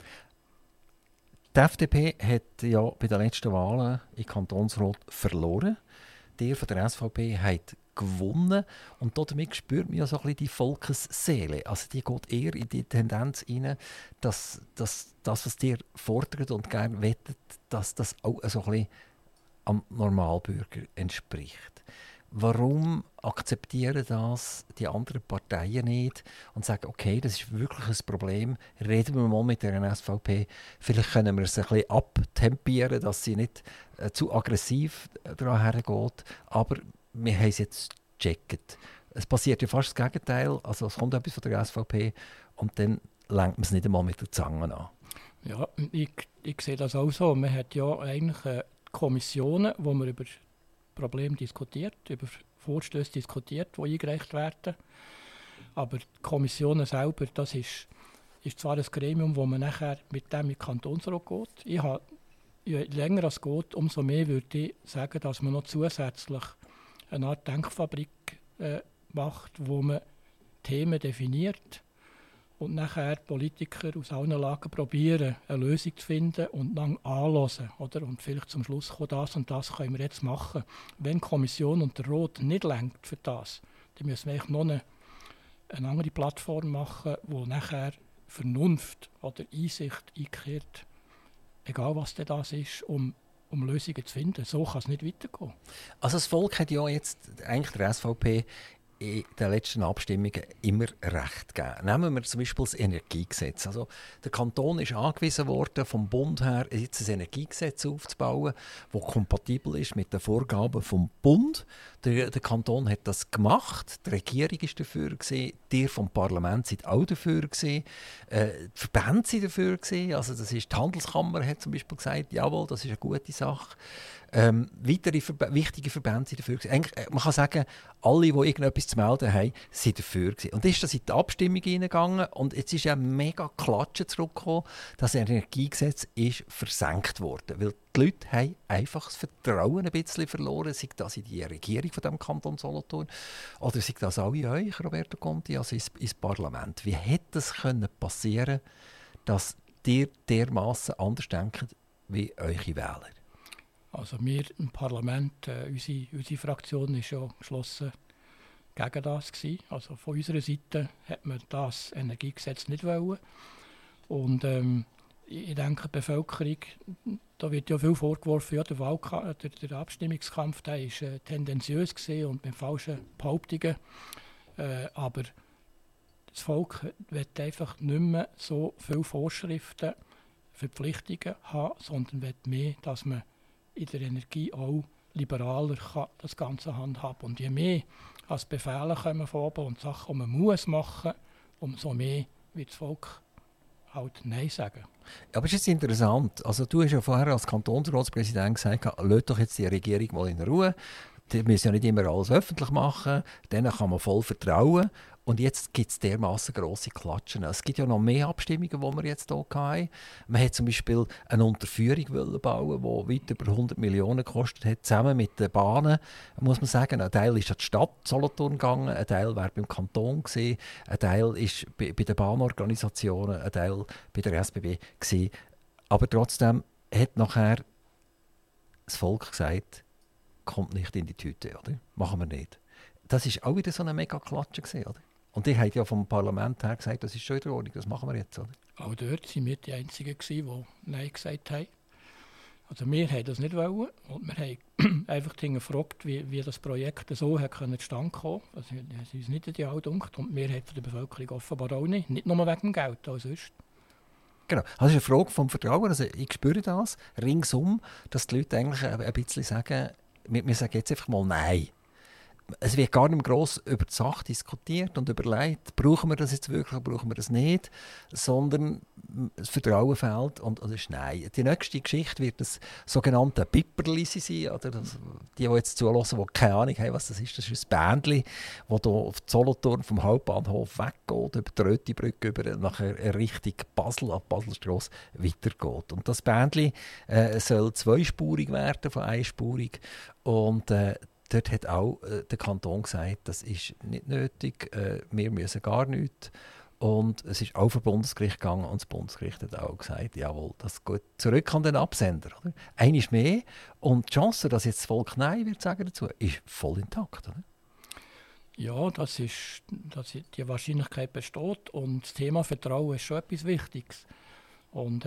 Die FDP hat ja bei den letzten Wahlen in Kantonsrat verloren. Die von der SVP hat gewonnen. Und damit spürt man ja so ein bisschen die Volksseele. Also die geht eher in die Tendenz rein, dass das, was ihr fordert und gerne wettet, dass das auch so ein bisschen am Normalbürger entspricht. Warum akzeptieren das die anderen Parteien nicht und sagen, okay, das ist wirklich ein Problem, reden wir mal mit der SVP, vielleicht können wir es ein bisschen abtempieren, dass sie nicht zu aggressiv daran hergeht, aber wir haben es jetzt gecheckt. Es passiert ja fast das Gegenteil, also es kommt etwas von der SVP und dann lenkt man es nicht einmal mit der Zange an. Ja, ich sehe das auch so. Man hat ja eigentlich Kommissionen, wo man über Probleme diskutiert, über Vorstöße diskutiert, die eingereicht werden. Aber die Kommissionen selber, das ist zwar ein Gremium, wo man nachher mit dem in den Kantonsrat geht. Je länger es geht, umso mehr würde ich sagen, dass man noch zusätzlich eine Art Denkfabrik macht, wo man Themen definiert und nachher Politiker aus allen Lagen probieren, eine Lösung zu finden und dann anhören. Oder? Und vielleicht zum Schluss kommen, das und das können wir jetzt machen. Wenn die Kommission und der Rat nicht lenkt für das, dann müssen wir noch eine andere Plattform machen, wo nachher Vernunft oder Einsicht einkehrt egal was denn das ist, um Lösungen zu finden. So kann es nicht weitergehen. Also das Volk hat ja jetzt eigentlich der SVP in den letzten Abstimmungen immer recht gegeben. Nehmen wir zum Beispiel das Energiegesetz. Also der Kanton ist angewiesen worden, vom Bund her jetzt ein Energiegesetz aufzubauen, das kompatibel ist mit den Vorgaben vom Bund. Der Kanton hat das gemacht, die Regierung war dafür, die vom Parlament sind auch dafür, die Verbände sind dafür. Also das ist, die Handelskammer hat zum Beispiel gesagt, jawohl, das ist eine gute Sache. Weitere wichtige Verbände sind dafür. Eigentlich, man kann sagen, alle, die irgendetwas zu melden haben, sind dafür. Und dann ist das in die Abstimmung hineingegangen und jetzt ist ja mega Klatsche zurückgekommen, dass das Energiegesetz ist versenkt wurde. Weil die Leute haben einfach das Vertrauen ein bisschen verloren, sei das in die Regierung von dem Kanton Solothurn oder sei das auch in euch, Roberto Conti, also ins Parlament. Wie hätte es passieren können, dass ihr dermassen anders denkt wie eure Wähler? Also wir im Parlament, unsere Fraktion war ja geschlossen gegen das gewesen. Also von unserer Seite hat man das Energiegesetz nicht wollen. Und ich denke, die Bevölkerung, da wird ja viel vorgeworfen, ja, der Abstimmungskampf der war tendenziös gewesen und mit falschen Behauptungen. Aber das Volk will einfach nicht mehr so viele Vorschriften, Verpflichtungen haben, sondern will mehr, dass man in der Energie auch liberaler kann das Ganze handhaben. Und je mehr als Befehle kommen von oben und Sachen, die man muss machen, umso mehr wird das Volk halt Nein sagen. Aber es ist jetzt interessant. Also, du hast ja vorher als Kantonsratspräsident gesagt, lasst doch jetzt die Regierung mal in Ruhe. Die müssen ja nicht immer alles öffentlich machen. Denen kann man voll vertrauen. Und jetzt gibt es dermassen grosse Klatschen. Es gibt ja noch mehr Abstimmungen, die wir jetzt hier hatten. Man hat zum Beispiel eine Unterführung bauen, die weit über 100 Millionen gekostet hat, zusammen mit den Bahnen. Muss man sagen, ein Teil ist an die Stadt Solothurn gegangen, ein Teil wäre beim Kanton gewesen, ein Teil ist bei den Bahnorganisationen, ein Teil bei der SBB gewesen. Aber trotzdem hat nachher das Volk gesagt, kommt nicht in die Tüte, oder? Machen wir nicht. Das war auch wieder so eine mega Klatsche gewesen, oder? Und die haben ja vom Parlament her gesagt, das ist schon in der Ordnung, das machen wir jetzt, oder? Auch dort waren wir die Einzigen, die Nein gesagt haben. Also wir haben das nicht wollen und wir haben einfach gefragt, wie das Projekt so zustande kommen konnte. Also es ist uns nicht ideal gedacht und wir haben von der Bevölkerung offenbar auch nicht. Nicht nur wegen dem Geld, auch sonst. Genau. Also es ist eine Frage vom Vertrauen. Also ich spüre das ringsum, dass die Leute eigentlich ein bisschen sagen, wir sagen jetzt einfach mal Nein. Es wird gar nicht gross über die Sache diskutiert und überlegt, brauchen wir das jetzt wirklich oder brauchen wir das nicht, sondern das Vertrauen fehlt und das ist Nein. Die nächste Geschichte wird das sogenannte Pipperlisi sein, oder die jetzt zuhören, die keine Ahnung haben, was das ist ein Bändli, das hier auf Solothurn vom Hauptbahnhof weggeht, über die Rötibrücke, über nachher Richtung Basel, an die Baselstrasse weitergeht. Und das Bändli soll zweispurig werden von einspurig und dort hat auch der Kanton gesagt, das ist nicht nötig, wir müssen gar nichts. Und es ist auch vor das Bundesgericht gegangen und das Bundesgericht hat auch gesagt, jawohl, das geht zurück an den Absender. Oder? Einmal mehr. Und die Chance, dass jetzt das Volk Nein wird sagen dazu, ist voll intakt. Oder? Ja, die Wahrscheinlichkeit besteht und das Thema Vertrauen ist schon etwas Wichtiges. Und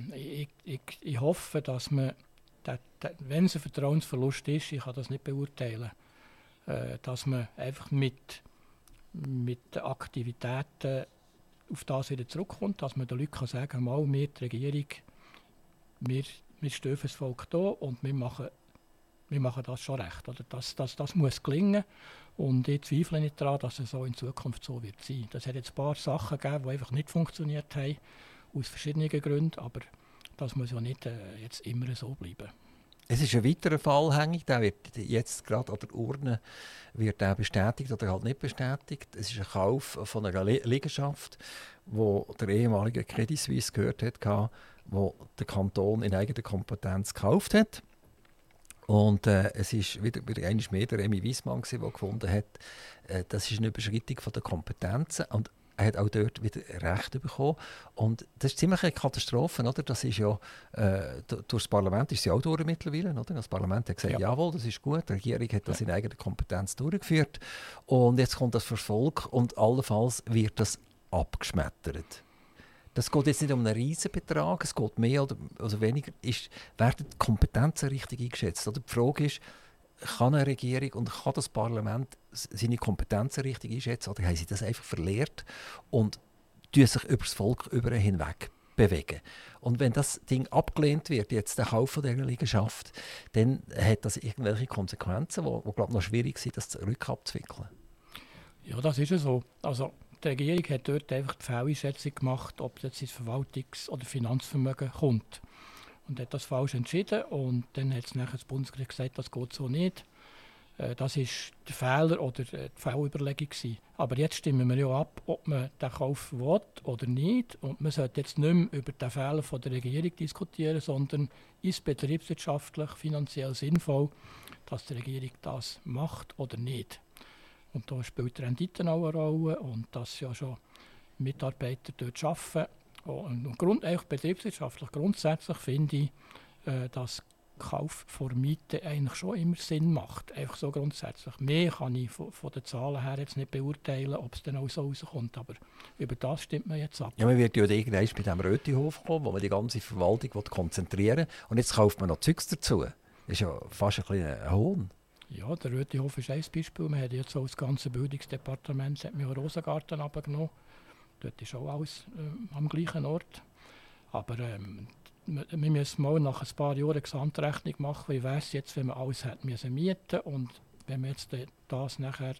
ich hoffe, dass man wenn es ein Vertrauensverlust ist, ich kann das nicht beurteilen, dass man einfach mit den Aktivitäten auf das wieder zurückkommt, dass man den Leuten sagen kann, mal, wir, die Regierung, wir stehen für das Volk da und wir machen das schon recht. Oder das muss gelingen und ich zweifle nicht daran, dass es so in Zukunft so wird sein. Das hat jetzt ein paar Sachen gegeben, die einfach nicht funktioniert haben, aus verschiedenen Gründen, aber das muss ja nicht jetzt immer so bleiben. Es ist ein weiterer Fall hängig, der wird jetzt gerade an der Urne wird der bestätigt oder halt nicht bestätigt. Es ist ein Kauf von einer Liegenschaft, wo der ehemalige Credit Suisse gehört hat, wo der Kanton in eigener Kompetenz gekauft hat. Und es ist wieder einmal mehr der Remy Wiesmann, der gefunden hat, das ist eine Überschreitung von der Kompetenzen. Und er hat auch dort wieder Recht bekommen. Und das ist ziemlich eine Katastrophe. Oder? Das ist ja, durch das Parlament ist sie auch durch mittlerweile. Oder? Das Parlament hat gesagt, jawohl, das ist gut. Die Regierung hat das in eigener Kompetenz durchgeführt. Und jetzt kommt das vor das Volk und allenfalls wird das abgeschmettert. Das geht jetzt nicht um einen Riesenbetrag, es geht mehr oder weniger. Werden die Kompetenzen richtig eingeschätzt? Oder die Frage ist, kann eine Regierung und kann das Parlament seine Kompetenzen richtig einschätzen oder haben sie das einfach verlehrt und tun sich über das Volk hinweg bewegen? Und wenn das Ding abgelehnt wird, jetzt der Kauf von dieser Liegenschaft, dann hat das irgendwelche Konsequenzen, die glaube noch schwierig sind, das rückabzuwickeln. Ja, das ist ja so. Also, die Regierung hat dort einfach die Fehleinschätzung gemacht, ob das ins Verwaltungs- oder Finanzvermögen kommt. Und hat das falsch entschieden und dann hat das Bundesgericht gesagt, das geht so nicht. Das war der Fehler oder die Fehlüberlegung gewesen. Aber jetzt stimmen wir ja ab, ob man den Kauf will oder nicht. Und man sollte jetzt nicht mehr über den Fehler von der Regierung diskutieren, sondern ist betriebswirtschaftlich, finanziell sinnvoll, dass die Regierung das macht oder nicht. Und da spielt die Rendite auch eine Rolle und dass ja schon Mitarbeiter dort arbeiten. Und eigentlich betriebswirtschaftlich grundsätzlich finde ich, dass Kauf von Miete eigentlich schon immer Sinn macht. Einfach so grundsätzlich. Mehr kann ich von den Zahlen her jetzt nicht beurteilen, ob es dann auch so rauskommt. Aber über das stimmt man jetzt ab. Ja, man wird ja irgendwann bei diesem Rötihof kommen, wo man die ganze Verwaltung konzentrieren will. Und jetzt kauft man noch Zeugs dazu. Das ist ja fast ein kleiner Hohn. Ja, der Rötihof ist ein Beispiel. Man hat jetzt so das ganze Bildungsdepartement hat mir Rosengarten abgenommen. Dort ist auch alles am gleichen Ort. Aber wir müssen mal nach ein paar Jahren Gesamtrechnung machen, wie wäre es jetzt, wenn man alles hätte mieten müssen und wenn man jetzt das nachher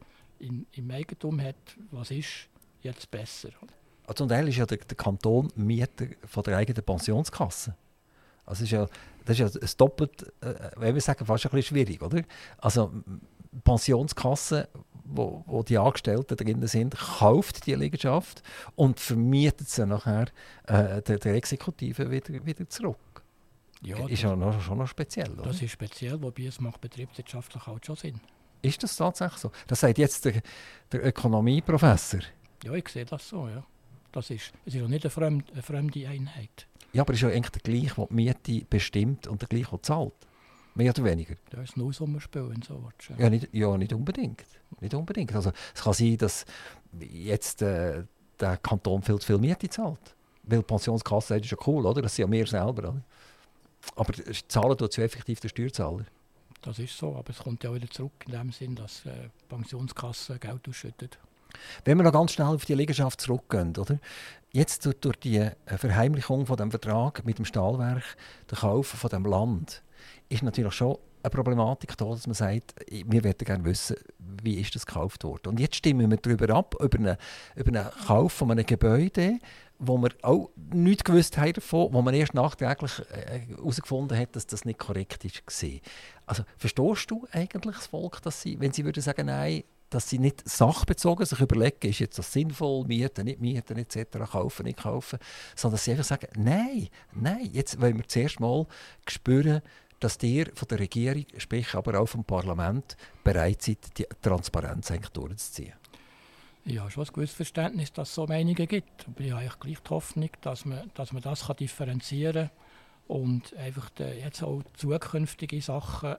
im Eigentum hat, was ist jetzt besser? Also zum Teil ist ja der Kanton Mieter von der eigenen Pensionskasse. Also das ist ja ein doppelt, wenn wir sagen, fast ein bisschen schwierig, oder? Also Pensionskasse, wo die Angestellten drin sind, kauft die Liegenschaft und vermietet sie nachher der Exekutive wieder zurück. Ja, ist ja schon noch speziell, oder? Das ist speziell, wobei es macht betriebswirtschaftlich halt schon Sinn. Ist das tatsächlich so? Das sagt jetzt der Ökonomieprofessor. Ja, ich sehe das so, ja. Es ist ja nicht eine fremde Einheit. Ja, aber es ist ja eigentlich der gleiche, der die Miete bestimmt und der gleiche, der zahlt. Mehr oder weniger. Ja, ist ein Nullsummenspiel, wenn so willst. Ja, nicht unbedingt. Nicht unbedingt. Also, es kann sein, dass jetzt der Kanton viel zu viel Miete zahlt. Weil die Pensionskasse ist ja cool, oder? Das sind ja wir selber. Oder? Aber zahlen tut ja effektiv der Steuerzahler. Das ist so, aber es kommt ja auch wieder zurück in dem Sinn, dass die Pensionskasse Geld ausschüttet. Wenn wir noch ganz schnell auf die Liegenschaft zurückgehen, oder? Jetzt durch die Verheimlichung von dem Vertrag mit dem Stahlwerk, der Kauf von dem Land, ist natürlich schon eine Problematik da, dass man sagt, wir möchten gerne wissen, wie ist das gekauft worden. Und jetzt stimmen wir darüber ab, über einen Kauf von einem Gebäude, wo wir auch nichts gewusst haben davon, wo man erst nachträglich herausgefunden hat, dass das nicht korrekt war. Also verstehst du eigentlich das Volk, dass sie, wenn sie würden sagen, nein, dass sie nicht sachbezogen sich überlegen, ist jetzt das sinnvoll, mieten etc., kaufen, nicht kaufen, sondern dass sie einfach sagen, nein, jetzt wollen wir zuerst mal spüren, dass ihr von der Regierung, sprich aber auch vom Parlament, bereit seid, die Transparenz eigentlich durchzuziehen. Ich habe schon ein gewisses Verständnis, dass es so Meinungen gibt. Aber ich habe eigentlich gleich die Hoffnung, dass man das differenzieren kann und einfach jetzt auch zukünftige Sachen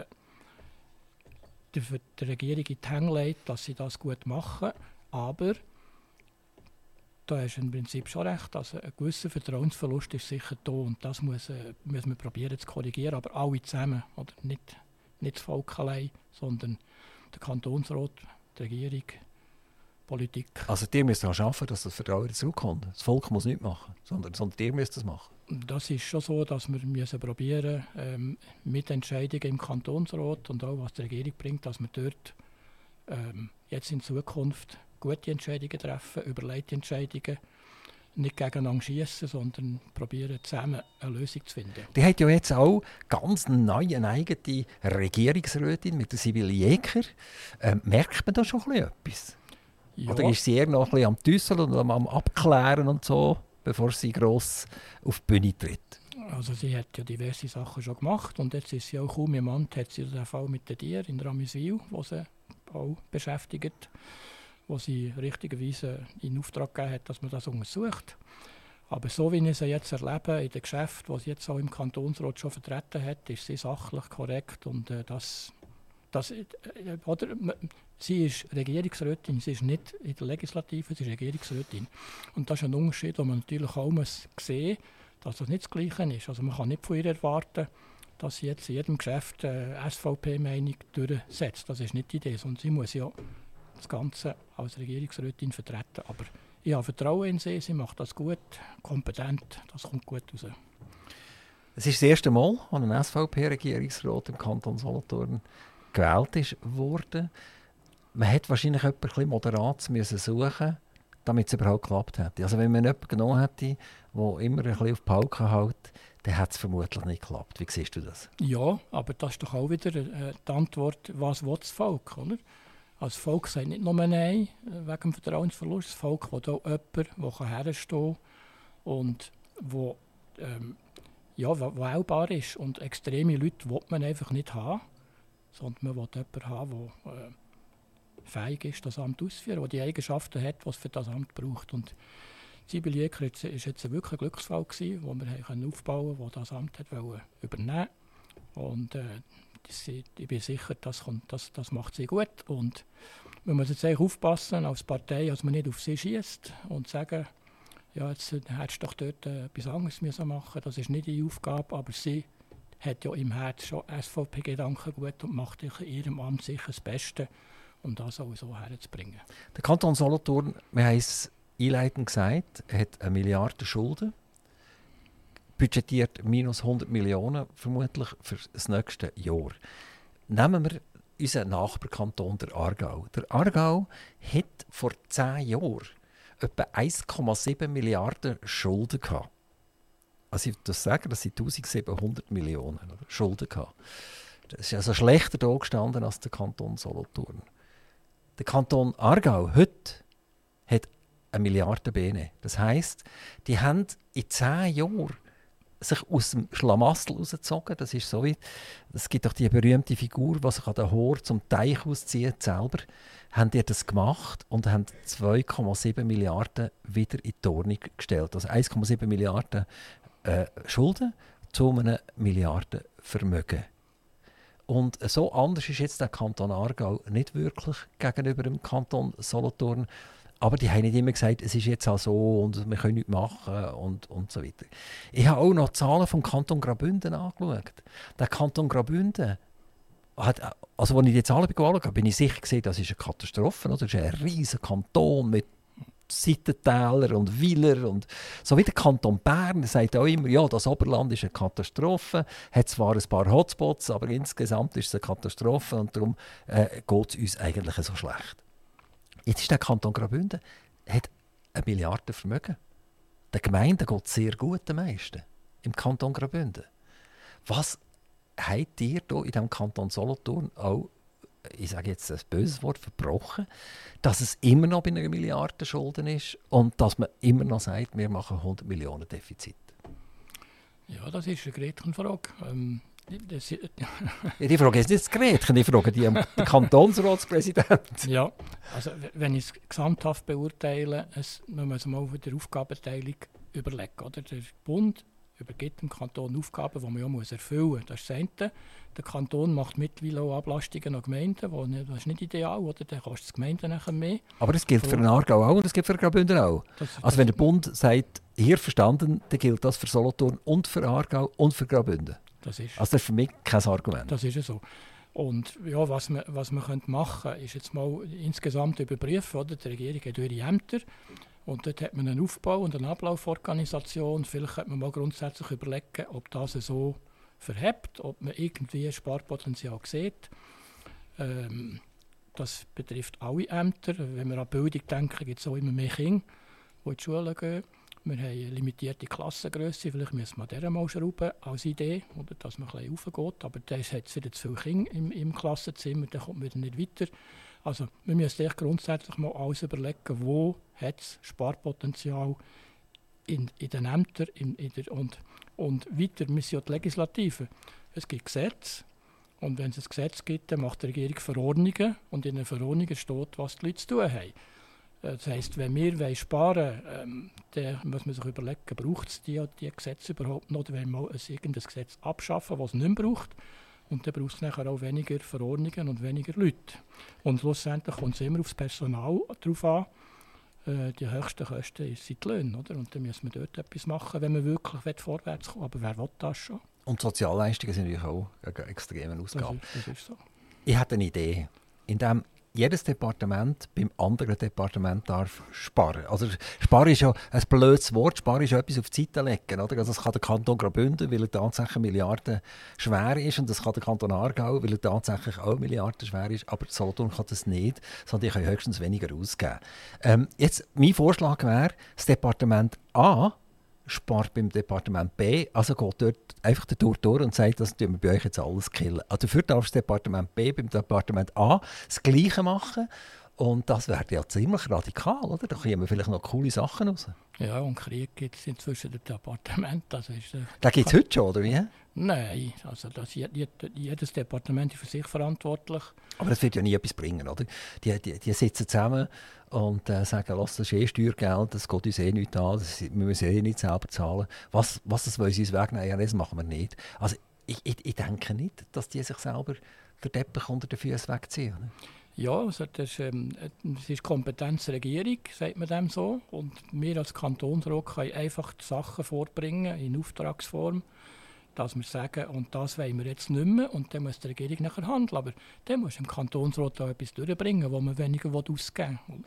der Regierung in die Hände legt, dass sie das gut machen. Aber da hast du im Prinzip schon recht, also ein gewisser Vertrauensverlust ist sicher da und das müssen wir probieren zu korrigieren, aber alle zusammen, oder nicht das Volk allein, sondern der Kantonsrat, die Regierung, Politik. Also ihr müsst daran arbeiten, dass das Vertrauen zurückkommt. Das Volk muss nichts machen, sondern ihr müsst das machen. Das ist schon so, dass wir probieren müssen, mit Entscheidungen im Kantonsrat und auch was die Regierung bringt, dass wir dort jetzt in Zukunft gute Entscheidungen treffen, überlegte Entscheidungen, nicht gegeneinander schiessen, sondern probieren zusammen eine Lösung zu finden. Die hat ja jetzt auch ganz neue eigene Regierungsrätin mit der Sibylle Jäger. Merkt man da schon etwas? Ja. Oder ist sie eher noch ein bisschen am Düsseln und am Abklären und so, bevor sie gross auf die Bühne tritt? Also sie hat ja diverse Sachen schon gemacht und jetzt ist sie auch kaum jemand, hat sie den Fall mit den Tieren in Ramiswil, wo sie auch beschäftigt, wo sie richtigerweise in Auftrag gegeben hat, dass man das untersucht. Aber so wie ich sie jetzt erlebe, in den Geschäften, die sie jetzt auch im Kantonsrat schon vertreten hat, ist sie sachlich korrekt und das sie ist Regierungsrätin, sie ist nicht in der Legislative, sie ist Regierungsrätin. Und das ist ein Unterschied, den man natürlich auch sehen muss, dass das nicht das Gleiche ist. Also man kann nicht von ihr erwarten, dass sie jetzt in jedem Geschäft SVP-Meinung durchsetzt. Das ist nicht die Idee, sondern sie muss ja das Ganze als Regierungsrätin vertreten. Aber ich habe Vertrauen in sie, sie macht das gut, kompetent, das kommt gut raus. Es ist das erste Mal, als ein SVP-Regierungsrat im Kanton Solothurn gewählt wurde. Man hätte wahrscheinlich jemanden moderat suchen, damit es überhaupt geklappt hätte. Also wenn man jemanden genommen hätte, der immer ein bisschen auf die Pauke hält, dann hätte es vermutlich nicht geklappt. Wie siehst du das? Ja, aber das ist doch auch wieder die Antwort, was will das Volk, oder? Also das Volk sagt nicht nur Nein wegen dem Vertrauensverlust. Das Volk will auch jemanden, der herstehen kann und der wählbar ist. Und extreme Leute will man einfach nicht haben, sondern man will jemanden haben, der fähig ist, das Amt auszuführen, der die Eigenschaften hat, die es für das Amt braucht. Und Sibylle Eker war jetzt wirklich ein Glücksfall, den wir aufbauen konnten, der das Amt übernehmen wollte. Und ich bin sicher, das macht sie gut. Und man muss jetzt aufpassen als Partei, dass man nicht auf sie schießt und sagen, ja, jetzt hättest du doch dort etwas anderes machen müssen. Das ist nicht ihre Aufgabe, aber sie hat ja im Herzen schon SVP-Gedanken gut und macht in ihrem Amt sicher das Beste, um das auch so herzubringen. Der Kanton Solothurn, wir haben es einleitend gesagt, hat 1 Milliarde Schulden, budgetiert minus 100 Millionen vermutlich für das nächste Jahr. Nehmen wir unseren Nachbarkanton, der Aargau. Der Aargau hat vor 10 Jahren etwa 1,7 Milliarden Schulden gehabt. Also ich würde sagen, das sind 1700 Millionen Schulden gehabt. Das ist also schlechter da gestanden als der Kanton Solothurn. Der Kanton Aargau heute hat 1 Milliarde Bene. Das heisst, die haben in 10 Jahren sich aus dem Schlamassel rausgezogen. Das ist so wie, es gibt doch die berühmte Figur, die sich an den Hohr zum Teich auszieht selber. Haben die das gemacht und haben 2,7 Milliarden wieder in die Ordnung gestellt. Also 1,7 Milliarden Schulden zu einem Milliarden Vermögen. Und so anders ist jetzt der Kanton Aargau nicht wirklich gegenüber dem Kanton Solothurn. Aber die haben nicht immer gesagt, es ist jetzt auch so und wir können nichts machen und so weiter. Ich habe auch noch die Zahlen vom Kanton Graubünden angeschaut. Der Kanton Graubünden hat, also als ich die Zahlen angeschaut habe, bin ich sicher gesehen, das ist eine Katastrophe. Oder? Das ist ein riesiger Kanton mit Seitentäler und Weiler. Und so wie der Kanton Bern sagt auch immer, ja, das Oberland ist eine Katastrophe, hat zwar ein paar Hotspots, aber insgesamt ist es eine Katastrophe und darum geht es uns eigentlich so schlecht. Jetzt ist der Kanton Graubünden, hat 1 Milliarde Vermögen. Den Gemeinden geht es sehr gut, den meisten, im Kanton Graubünden. Was habt ihr hier in diesem Kanton Solothurn auch, ich sage jetzt ein böses Wort, verbrochen, dass es immer noch bei 1 Milliarde Schulden ist und dass man immer noch sagt, wir machen 100 Millionen Defizit? Ja, das ist eine Gretchenfrage. Die Frage ist nicht das Gretchen, die Frage die den Kantonsratspräsidenten. Ja, also wenn ich es gesamthaft beurteile, man muss mal für die Aufgabenteilung überlegen. Oder? Der Bund übergibt dem Kanton Aufgaben, die man ja erfüllen muss. Das ist das eine. Der Kanton macht mittlerweile auch Ablastungen an Gemeinden, das ist nicht ideal, oder? Dann kostet es Gemeinden nachher mehr. Aber das gilt für den Aargau auch und das gilt für Graubünden auch. Also wenn der Bund sagt, hier verstanden, dann gilt das für Solothurn und für Aargau und für Graubünden. Also das ist für mich kein Argument. Das ist ja so. Und ja, was man machen könnte, ist jetzt mal insgesamt überprüfen. Oder? Die Regierung hat ihre Ämter und dort hat man einen Aufbau und eine Ablauforganisation. Vielleicht könnte man mal grundsätzlich überlegen, ob das so verhebt, ob man irgendwie ein Sparpotenzial sieht. Das betrifft alle Ämter. Wenn wir an Bildung denken, gibt es auch immer mehr Kinder, die in die Schule gehen. Wir haben eine limitierte Klassengrösse, vielleicht müssen wir der mal schrauben als Idee, oder, dass man ein bisschen raufgeht. Aber da hat es wieder zu viele Kinder im Klassenzimmer, dann kommt man wieder nicht weiter. Also wir müssen echt grundsätzlich mal alles überlegen, wo hat es Sparpotenzial in den Ämtern und weiter müssen ja die Legislative. Es gibt Gesetze und wenn es ein Gesetz gibt, dann macht die Regierung Verordnungen und in den Verordnungen steht, was die Leute zu tun haben. Das heisst, wenn wir sparen wollen, dann muss man sich überlegen, braucht es die Gesetze überhaupt noch, oder wenn wir irgendein Gesetz abschaffen, das es nicht mehr braucht. Und dann braucht es nachher auch weniger Verordnungen und weniger Leute. Und schlussendlich kommt es immer aufs Personal drauf an. Die höchsten Kosten sind die Löhne. Oder? Und dann müssen wir dort etwas machen, wenn wir wirklich vorwärts kommen. Aber wer will das schon? Und Sozialleistungen sind natürlich auch eine extreme Ausgabe. Das ist so. Ich habe eine Idee, in dem jedes Departement beim anderen Departement darf sparen. Also sparen ist ja ein blödes Wort, sparen ist ja etwas auf die Seite legen. Oder? Also das kann der Kanton Graubünden, weil er tatsächlich Milliarden schwer ist, und das kann der Kanton Aargau, weil er tatsächlich auch Milliarden schwer ist, aber Solothurn kann das nicht, sondern ich kann höchstens weniger ausgeben. Jetzt, mein Vorschlag wäre, das Departement A spart beim Departement B, also geht dort einfach durch und sagt, das tun wir bei euch jetzt alles killen. Also dafür darf das Departement B beim Departement A das Gleiche machen, und das wäre ja ziemlich radikal, oder? Da kommen vielleicht noch coole Sachen raus. Ja, und Krieg gibt es inzwischen das Departement. Da gibt es heute schon, oder wie? Nein, also jedes Departement ist für sich verantwortlich. Aber das wird ja nie etwas bringen, oder? Die sitzen zusammen und sagen, das ist Steuergeld, das geht uns nicht an, wir müssen nicht selber zahlen. Was das wollen sie uns wegnehmen? Ja, das machen wir nicht. Also ich denke nicht, dass die sich selber den Teppich unter den Füßen wegziehen. Oder? Ja, also das ist Kompetenz der Regierung, sagt man dem so. Und wir als Kantonsrat können einfach die Sachen vorbringen in Auftragsform, dass wir sagen, und das wollen wir jetzt nicht mehr, und dann muss die Regierung nachher handeln. Aber dann muss im Kantonsrat auch etwas durchbringen, wo man weniger ausgeben will.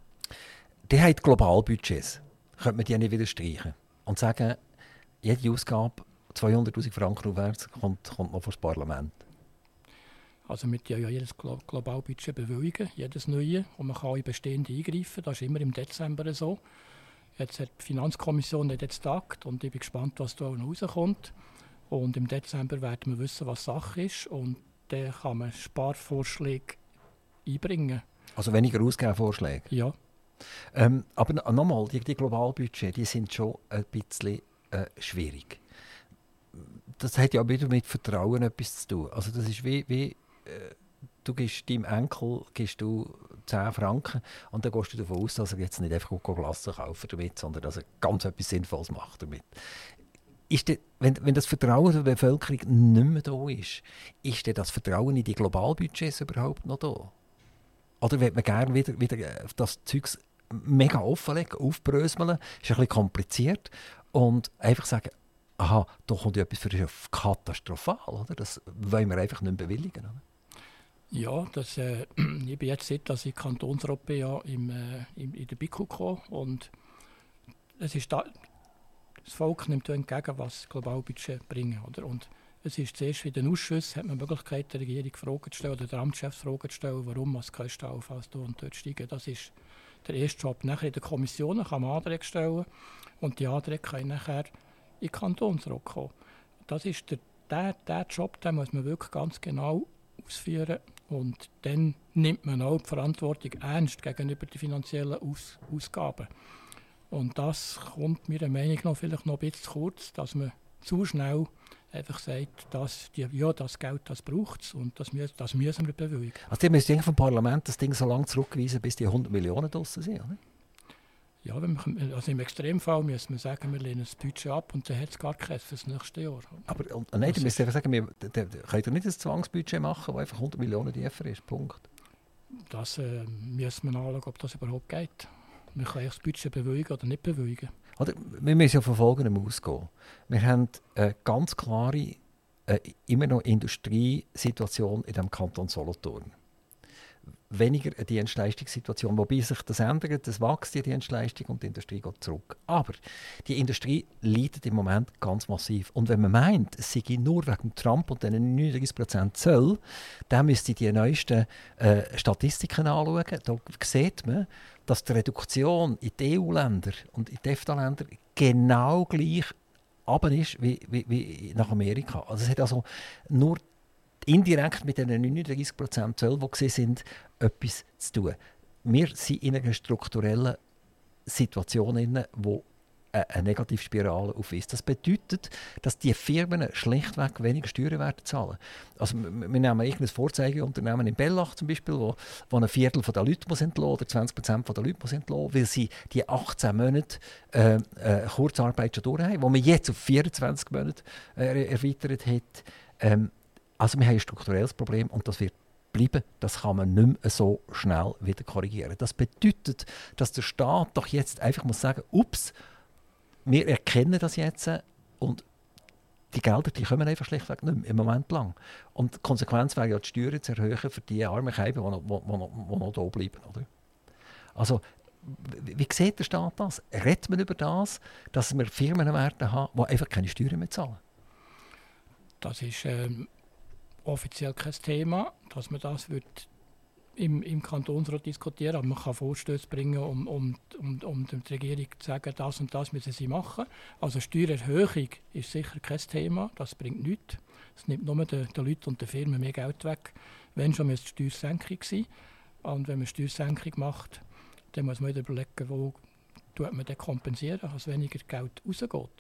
Die haben Globalbudgets. Könnte man die nicht wieder streichen und sagen, jede Ausgabe 200'000 Franken aufwärts kommt noch vor das Parlament. Also wir ja jedes Globalbudget bewilligen, jedes neue, und man kann auch in bestehende eingreifen. Das ist immer im Dezember so. Jetzt hat die Finanzkommission jetzt getagt und ich bin gespannt, was da noch rauskommt. Und im Dezember werden wir wissen, was Sache ist, und dann kann man Sparvorschläge einbringen. Also weniger Ausgabenvorschläge? Ja. Aber nochmal, die Globalbudgets, die sind schon ein bisschen schwierig. Das hat ja auch wieder mit Vertrauen etwas zu tun. Also das ist wie du gibst deinem Enkel 10 Franken und dann gehst du davon aus, dass er jetzt nicht einfach Glasse kaufen damit, sondern dass er ganz etwas Sinnvolles macht damit. Wenn das Vertrauen der Bevölkerung nicht mehr da ist denn das Vertrauen in die Globalbudgets überhaupt noch da? Oder will man gerne wieder das Zeugs mega offenlegen, aufbröseln, ist ein bisschen kompliziert, und einfach sagen, aha, da kommt etwas für dich katastrophal, oder? Das wollen wir einfach nicht bewilligen, oder? Ja, ich bin jetzt seit, dass ich Kantonsrat bin, ja, in der BIKU gekommen, und es ist das Volk nimmt entgegen, was das Globalbudget bringen, oder? Und es ist zuerst in den Ausschüssen, hat man die Möglichkeit, der Regierung Fragen zu stellen, oder der Amtschef Fragen zu stellen, warum die Kosten allenfalls da und dort steigen. Das ist der erste Job. Nachher in den Kommissionen kann man Anträge stellen, und die Anträge können nachher in den Kantonsrat kommen. Das ist der Job, den muss man wirklich ganz genau ausführen, und dann nimmt man auch die Verantwortung ernst gegenüber den finanziellen Ausgaben. Und das kommt meiner Meinung nach vielleicht noch ein bisschen zu kurz, dass man zu schnell einfach sagt, das Geld, das braucht es, und das müssen wir bewilligen. Also ihr müsst vom Parlament das Ding so lange zurückweisen, bis die 100 Millionen draussen sind, oder? Ja, also im Extremfall müssen wir sagen, wir lehnen das Budget ab, und dann hat es gar keins für das nächste Jahr. Aber nein, du müsst einfach sagen, könnt ihr nicht ein Zwangsbudget machen, das einfach 100 Millionen tiefer ist, Punkt. Das müssen wir anschauen, ob das überhaupt geht. Wir können das Budget bewilligen oder nicht bewilligen. Oder, wir müssen ja von Folgendem ausgehen. Wir haben eine ganz klare, immer noch Industriesituation in dem Kanton Solothurn. Weniger eine Dienstleistungssituation, wobei sich das ändert, das wächst die Dienstleistung und die Industrie geht zurück. Aber die Industrie leidet im Moment ganz massiv. Und wenn man meint, es sei nur wegen Trump und den 39% Zoll, dann müsste die neuesten Statistiken anschauen. Da sieht man, dass die Reduktion in die EU-Länder und in die EFTA-Länder genau gleich runter ist wie nach Amerika. Also es hat also nur indirekt mit den 39% Zölle, die gesehen sind, etwas zu tun. Wir sind in einer strukturellen Situation, die eine Negativspirale aufweist. Das bedeutet, dass die Firmen schlichtweg weniger Steuern werden zahlen. Also wir nehmen ein Vorzeigeunternehmen in Bellach zum Beispiel, wo ein Viertel der Leute entlassen oder 20% der Leute entlassen, weil sie die 18 Monate Kurzarbeit schon durch haben, die man jetzt auf 24 Monate erweitert hat. Also wir haben ein strukturelles Problem und das wird bleiben. Das kann man nicht mehr so schnell wieder korrigieren. Das bedeutet, dass der Staat doch jetzt einfach muss sagen, ups, wir erkennen das jetzt und die Gelder die kommen einfach schlichtweg nicht mehr im Moment lang. Und die Konsequenz wäre ja, die Steuern zu erhöhen für die armen Scheiben, die noch da bleiben. Oder? Also, wie sieht der Staat das? Redet man über das, dass wir Firmen werden haben, die einfach keine Steuern mehr zahlen? Das ist offiziell kein Thema, dass man das wird im Kantonsrat diskutieren, aber man kann Vorstöße bringen, um der Regierung zu sagen, das und das müssen sie machen. Also Steuererhöhung ist sicher kein Thema, das bringt nichts. Es nimmt nur den Leuten und den Firmen mehr Geld weg. Wenn schon, müsste es Steuersenkung sein. Und wenn man Steuersenkung macht, dann muss man wieder überlegen, wo tut man das kompensieren, dass weniger Geld rausgeht.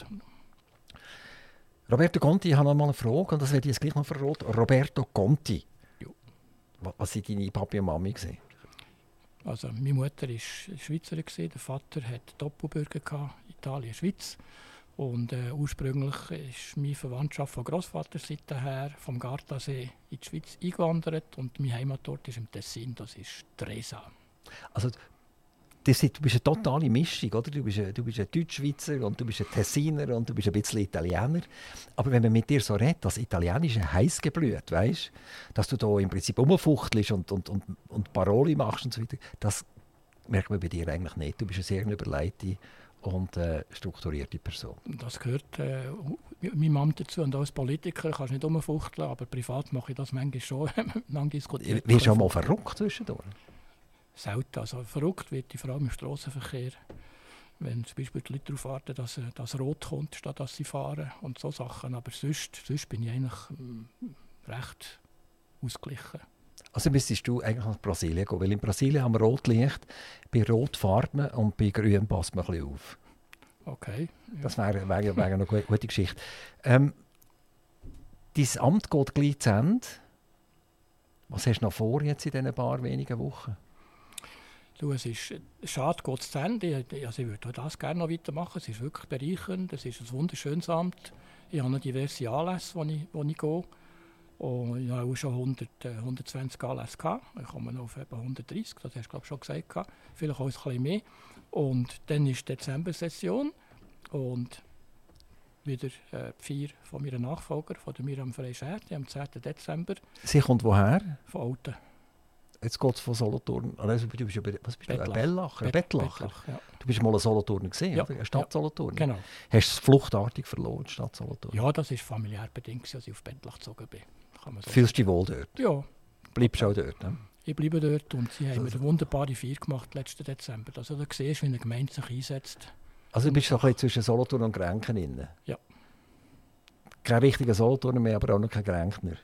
Roberto Conti, ich habe noch mal eine Frage und das werde ich jetzt gleich noch verraten. Roberto Conti. Was waren deine Papi und Mami? Also, meine Mutter war Schweizerin, der Vater hatte Doppelbürger, Italien, Schweiz. Und ursprünglich ist meine Verwandtschaft von Grossvaterseite her vom Gardasee in die Schweiz eingewandert und mein Heimatort ist im Tessin, das ist Tresa. Also, du bist eine totale Mischung, oder? Du bist ein Deutschschweizer und du bist ein Tessiner und du bist ein bisschen Italiener. Aber wenn man mit dir so redet, das Italienische heiß geblüht, weißt, dass du da im Prinzip rumfuchtelst und Paroli machst und so weiter, das merkt man bei dir eigentlich nicht. Du bist eine sehr überlegte und strukturierte Person. Das gehört meine Mama dazu und als Politiker kannst du nicht rumfuchteln, aber privat mache ich das manchmal schon, lang diskutiert. Wirst du auch mal verrückt zwischendurch? Selten. Also verrückt wird die vor allem im Strassenverkehr. Wenn zum Beispiel die Leute darauf warten, dass das Rot kommt, statt dass sie fahren und so Sachen. Aber sonst bin ich eigentlich recht ausgeglichen. Also müsstest du eigentlich nach Brasilien gehen, weil in Brasilien haben wir Rotlicht, bei Rot fährt man und bei Grün passt man ein bisschen auf. Okay. Ja. Das wäre eine gute Geschichte. Dein Amt geht gleich zu Ende. Was hast du noch vor jetzt in diesen paar wenigen Wochen? Du, es ist schade, geht es zu Ende. Also ich würde das gerne noch weitermachen. Es ist wirklich bereichernd. Es ist ein wunderschönes Amt. Ich habe noch diverse Anlässe, wo ich gehe. Und ich habe auch schon 120 Anlässe gehabt. Ich komme noch auf etwa 130, das hast du glaube ich schon gesagt. Vielleicht auch ein bisschen mehr. Und dann ist die Dezember-Session. Und wieder die Feier von meiner Nachfolger, von der Miriam Frey-Schärti, am 10. Dezember. Sie kommt woher? Von Olten. Jetzt geht es von Solothurn. Also, du bist ein Bellacher? Bettlacher, ja. Du bist mal ein Solothurner gesehen, ja. Oder? Eine Stadt Solothurn. Genau. Hast du es fluchtartig verloren, die Stadt Solothurn? Ja, das war familiär bedingt, als ich auf Bettlach gezogen bin. So Fühlst du dich wohl dort? Ja. Bleibst du auch dort? Ne? Ich bleibe dort und sie haben eine wunderbare Feier gemacht letzten Dezember. Also da siehst du, wie eine Gemeinde sich einsetzt. Also du bist so ein bisschen zwischen Solothurn und Grenken drin? Ja. Kein richtiger Solothurner mehr, aber auch noch kein Grenkner?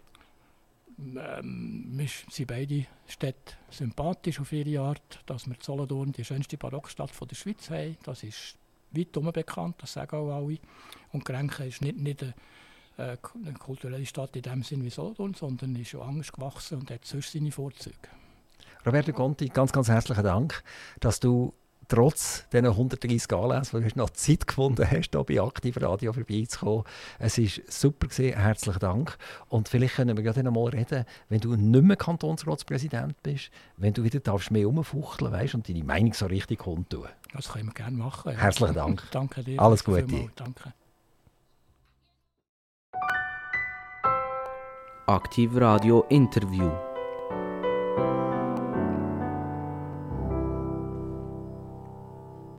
Wir sind beide Städte sympathisch auf ihre Art. Dass wir Solothurn die schönste Barockstadt der Schweiz haben, das ist weit bekannt, das sagen auch alle. Und Grenken ist nicht eine kulturelle Stadt in dem Sinn wie Solothurn, sondern ist schon anders gewachsen und hat sonst seine Vorzüge. Roberto Conti, ganz, ganz herzlichen Dank, dass du trotz diesen 130 Anlässen, wo du noch Zeit gefunden hast, hier bei Aktiv Radio vorbeizukommen. Es war super gewesen. Herzlichen Dank. Und vielleicht können wir gerade noch mal reden, wenn du nicht mehr Kantonsratspräsident bist, wenn du wieder mehr rumfuchteln, weißt, und deine Meinung so richtig kundtun. Das können wir gerne machen. Ja. Herzlichen Dank. Danke dir. Alles Gute. Danke. Aktiv Radio Interview.